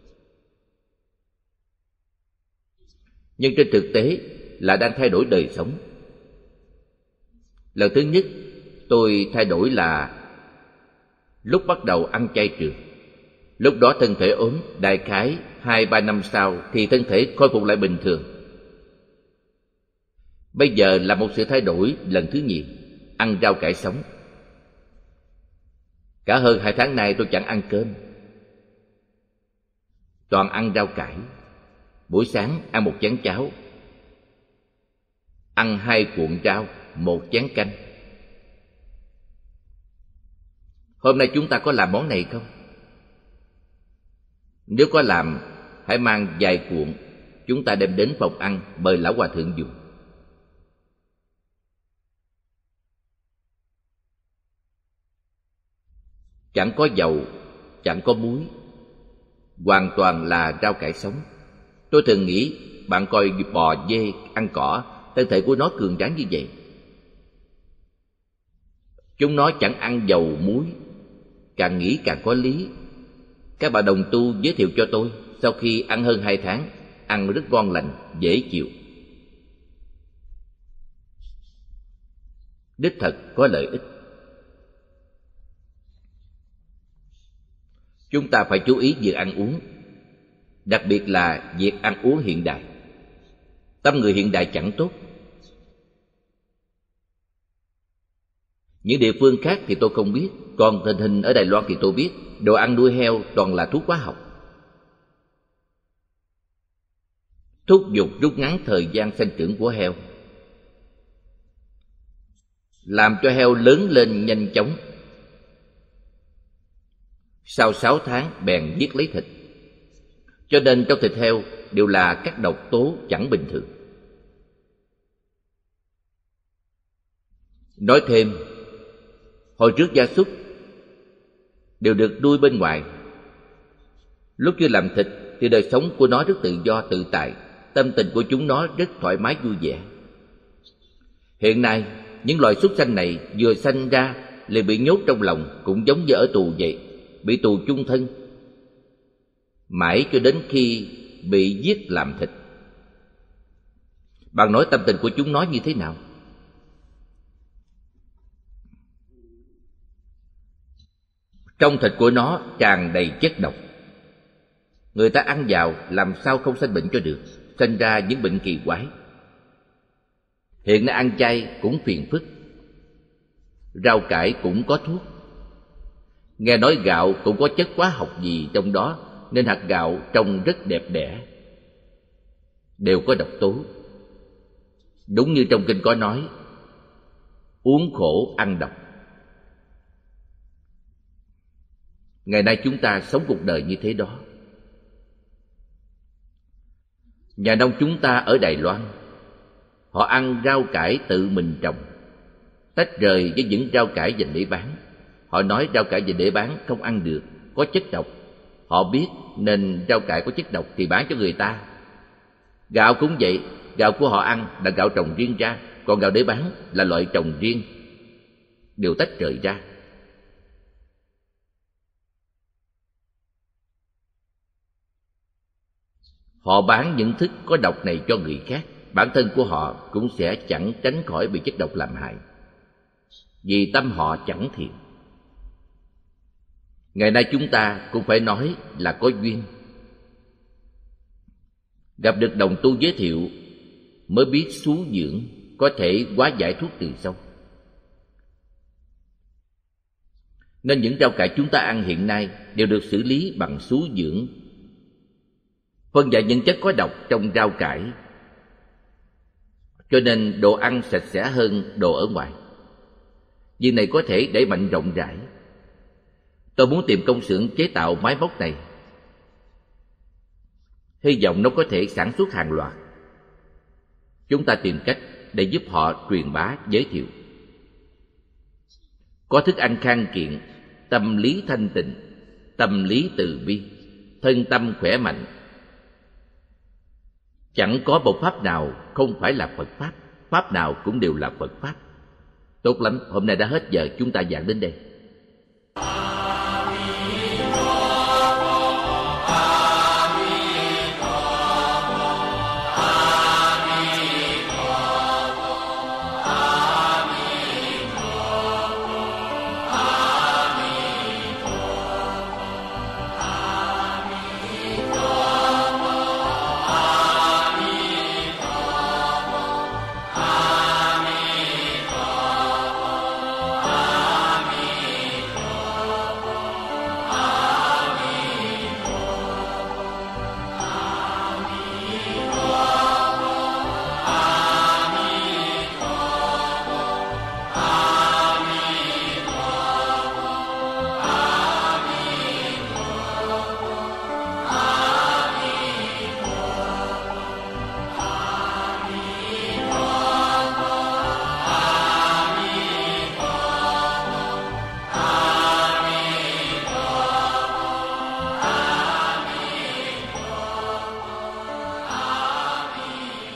Nhưng trên thực tế là đang thay đổi đời sống. Lần thứ nhất tôi thay đổi là lúc bắt đầu ăn chay trường. Lúc đó thân thể ốm, đại khái 2-3 năm sau thì thân thể khôi phục lại bình thường. Bây giờ là một sự thay đổi lần thứ nhì, ăn rau cải sống. Cả hơn 2 tháng nay tôi chẳng ăn cơm, toàn ăn rau cải. Buổi sáng ăn 1 chén cháo, ăn 2 cuộn rau, 1 chén canh. Hôm nay chúng ta có làm món này không? Nếu có làm, hãy mang vài cuộn, chúng ta đem đến phòng ăn mời lão hòa thượng dùng. Chẳng có dầu, chẳng có muối, hoàn toàn là rau cải sống. Tôi thường nghĩ bạn coi bò dê ăn cỏ, thân thể của nó cường tráng như vậy. Chúng nó chẳng ăn dầu muối. Càng nghĩ càng có lý. Các bà đồng tu giới thiệu cho tôi, sau khi ăn hơn 2 tháng, ăn rất ngon lành, dễ chịu. Đích thật có lợi ích. Chúng ta phải chú ý việc ăn uống, đặc biệt là việc ăn uống hiện đại. Tâm người hiện đại chẳng tốt. Những địa phương khác thì tôi không biết, còn tình hình ở Đài Loan thì tôi biết. Đồ ăn nuôi heo toàn là thuốc hóa học, thúc giục rút ngắn thời gian sinh trưởng của heo, làm cho heo lớn lên nhanh chóng. Sau 6 tháng bèn giết lấy thịt. Cho nên trong thịt heo đều là các độc tố chẳng bình thường. Nói thêm, hồi trước gia súc đều được nuôi bên ngoài. Lúc chưa làm thịt thì đời sống của nó rất tự do tự tại, tâm tình của chúng nó rất thoải mái vui vẻ. Hiện nay những loài súc sanh này vừa sanh ra liền bị nhốt trong lòng, cũng giống như ở tù vậy, bị tù chung thân, mãi cho đến khi bị giết làm thịt. Bạn nói tâm tình của chúng nó như thế nào? Trong thịt của nó tràn đầy chất độc. Người ta ăn vào làm sao không sanh bệnh cho được, sanh ra những bệnh kỳ quái. Hiện nay ăn chay cũng phiền phức. Rau cải cũng có thuốc. Nghe nói gạo cũng có chất hóa học gì trong đó, nên hạt gạo trông rất đẹp đẽ. Đều có độc tố. Đúng như trong kinh có nói, uống khổ ăn độc. Ngày nay chúng ta sống cuộc đời như thế đó. Nhà nông chúng ta ở Đài Loan, họ ăn rau cải tự mình trồng, tách rời với những rau cải dành để bán. Họ nói rau cải dành để bán không ăn được, có chất độc. Họ biết nên rau cải có chất độc thì bán cho người ta. Gạo cũng vậy, gạo của họ ăn là gạo trồng riêng ra, còn gạo để bán là loại trồng riêng, đều tách rời ra. Họ bán những thức có độc này cho người khác, bản thân của họ cũng sẽ chẳng tránh khỏi bị chất độc làm hại, vì tâm họ chẳng thiện. Ngày nay chúng ta cũng phải nói là có duyên. Gặp được đồng tu giới thiệu mới biết xú dưỡng có thể hóa giải thuốc trừ sâu. Nên những rau cải chúng ta ăn hiện nay đều được xử lý bằng xú dưỡng, phân giải những chất có độc trong rau cải, cho nên đồ ăn sạch sẽ hơn đồ ở ngoài. Việc này có thể đẩy mạnh rộng rãi. Tôi muốn tìm công xưởng chế tạo máy móc này, hy vọng nó có thể sản xuất hàng loạt. Chúng ta tìm cách để giúp họ truyền bá giới thiệu. Có thức ăn khang kiện, tâm lý thanh tịnh, tâm lý từ bi, thân tâm khỏe mạnh. Chẳng có một pháp nào không phải là Phật Pháp, pháp nào cũng đều là Phật Pháp. Tốt lắm, hôm nay đã hết giờ, chúng ta giảng đến đây.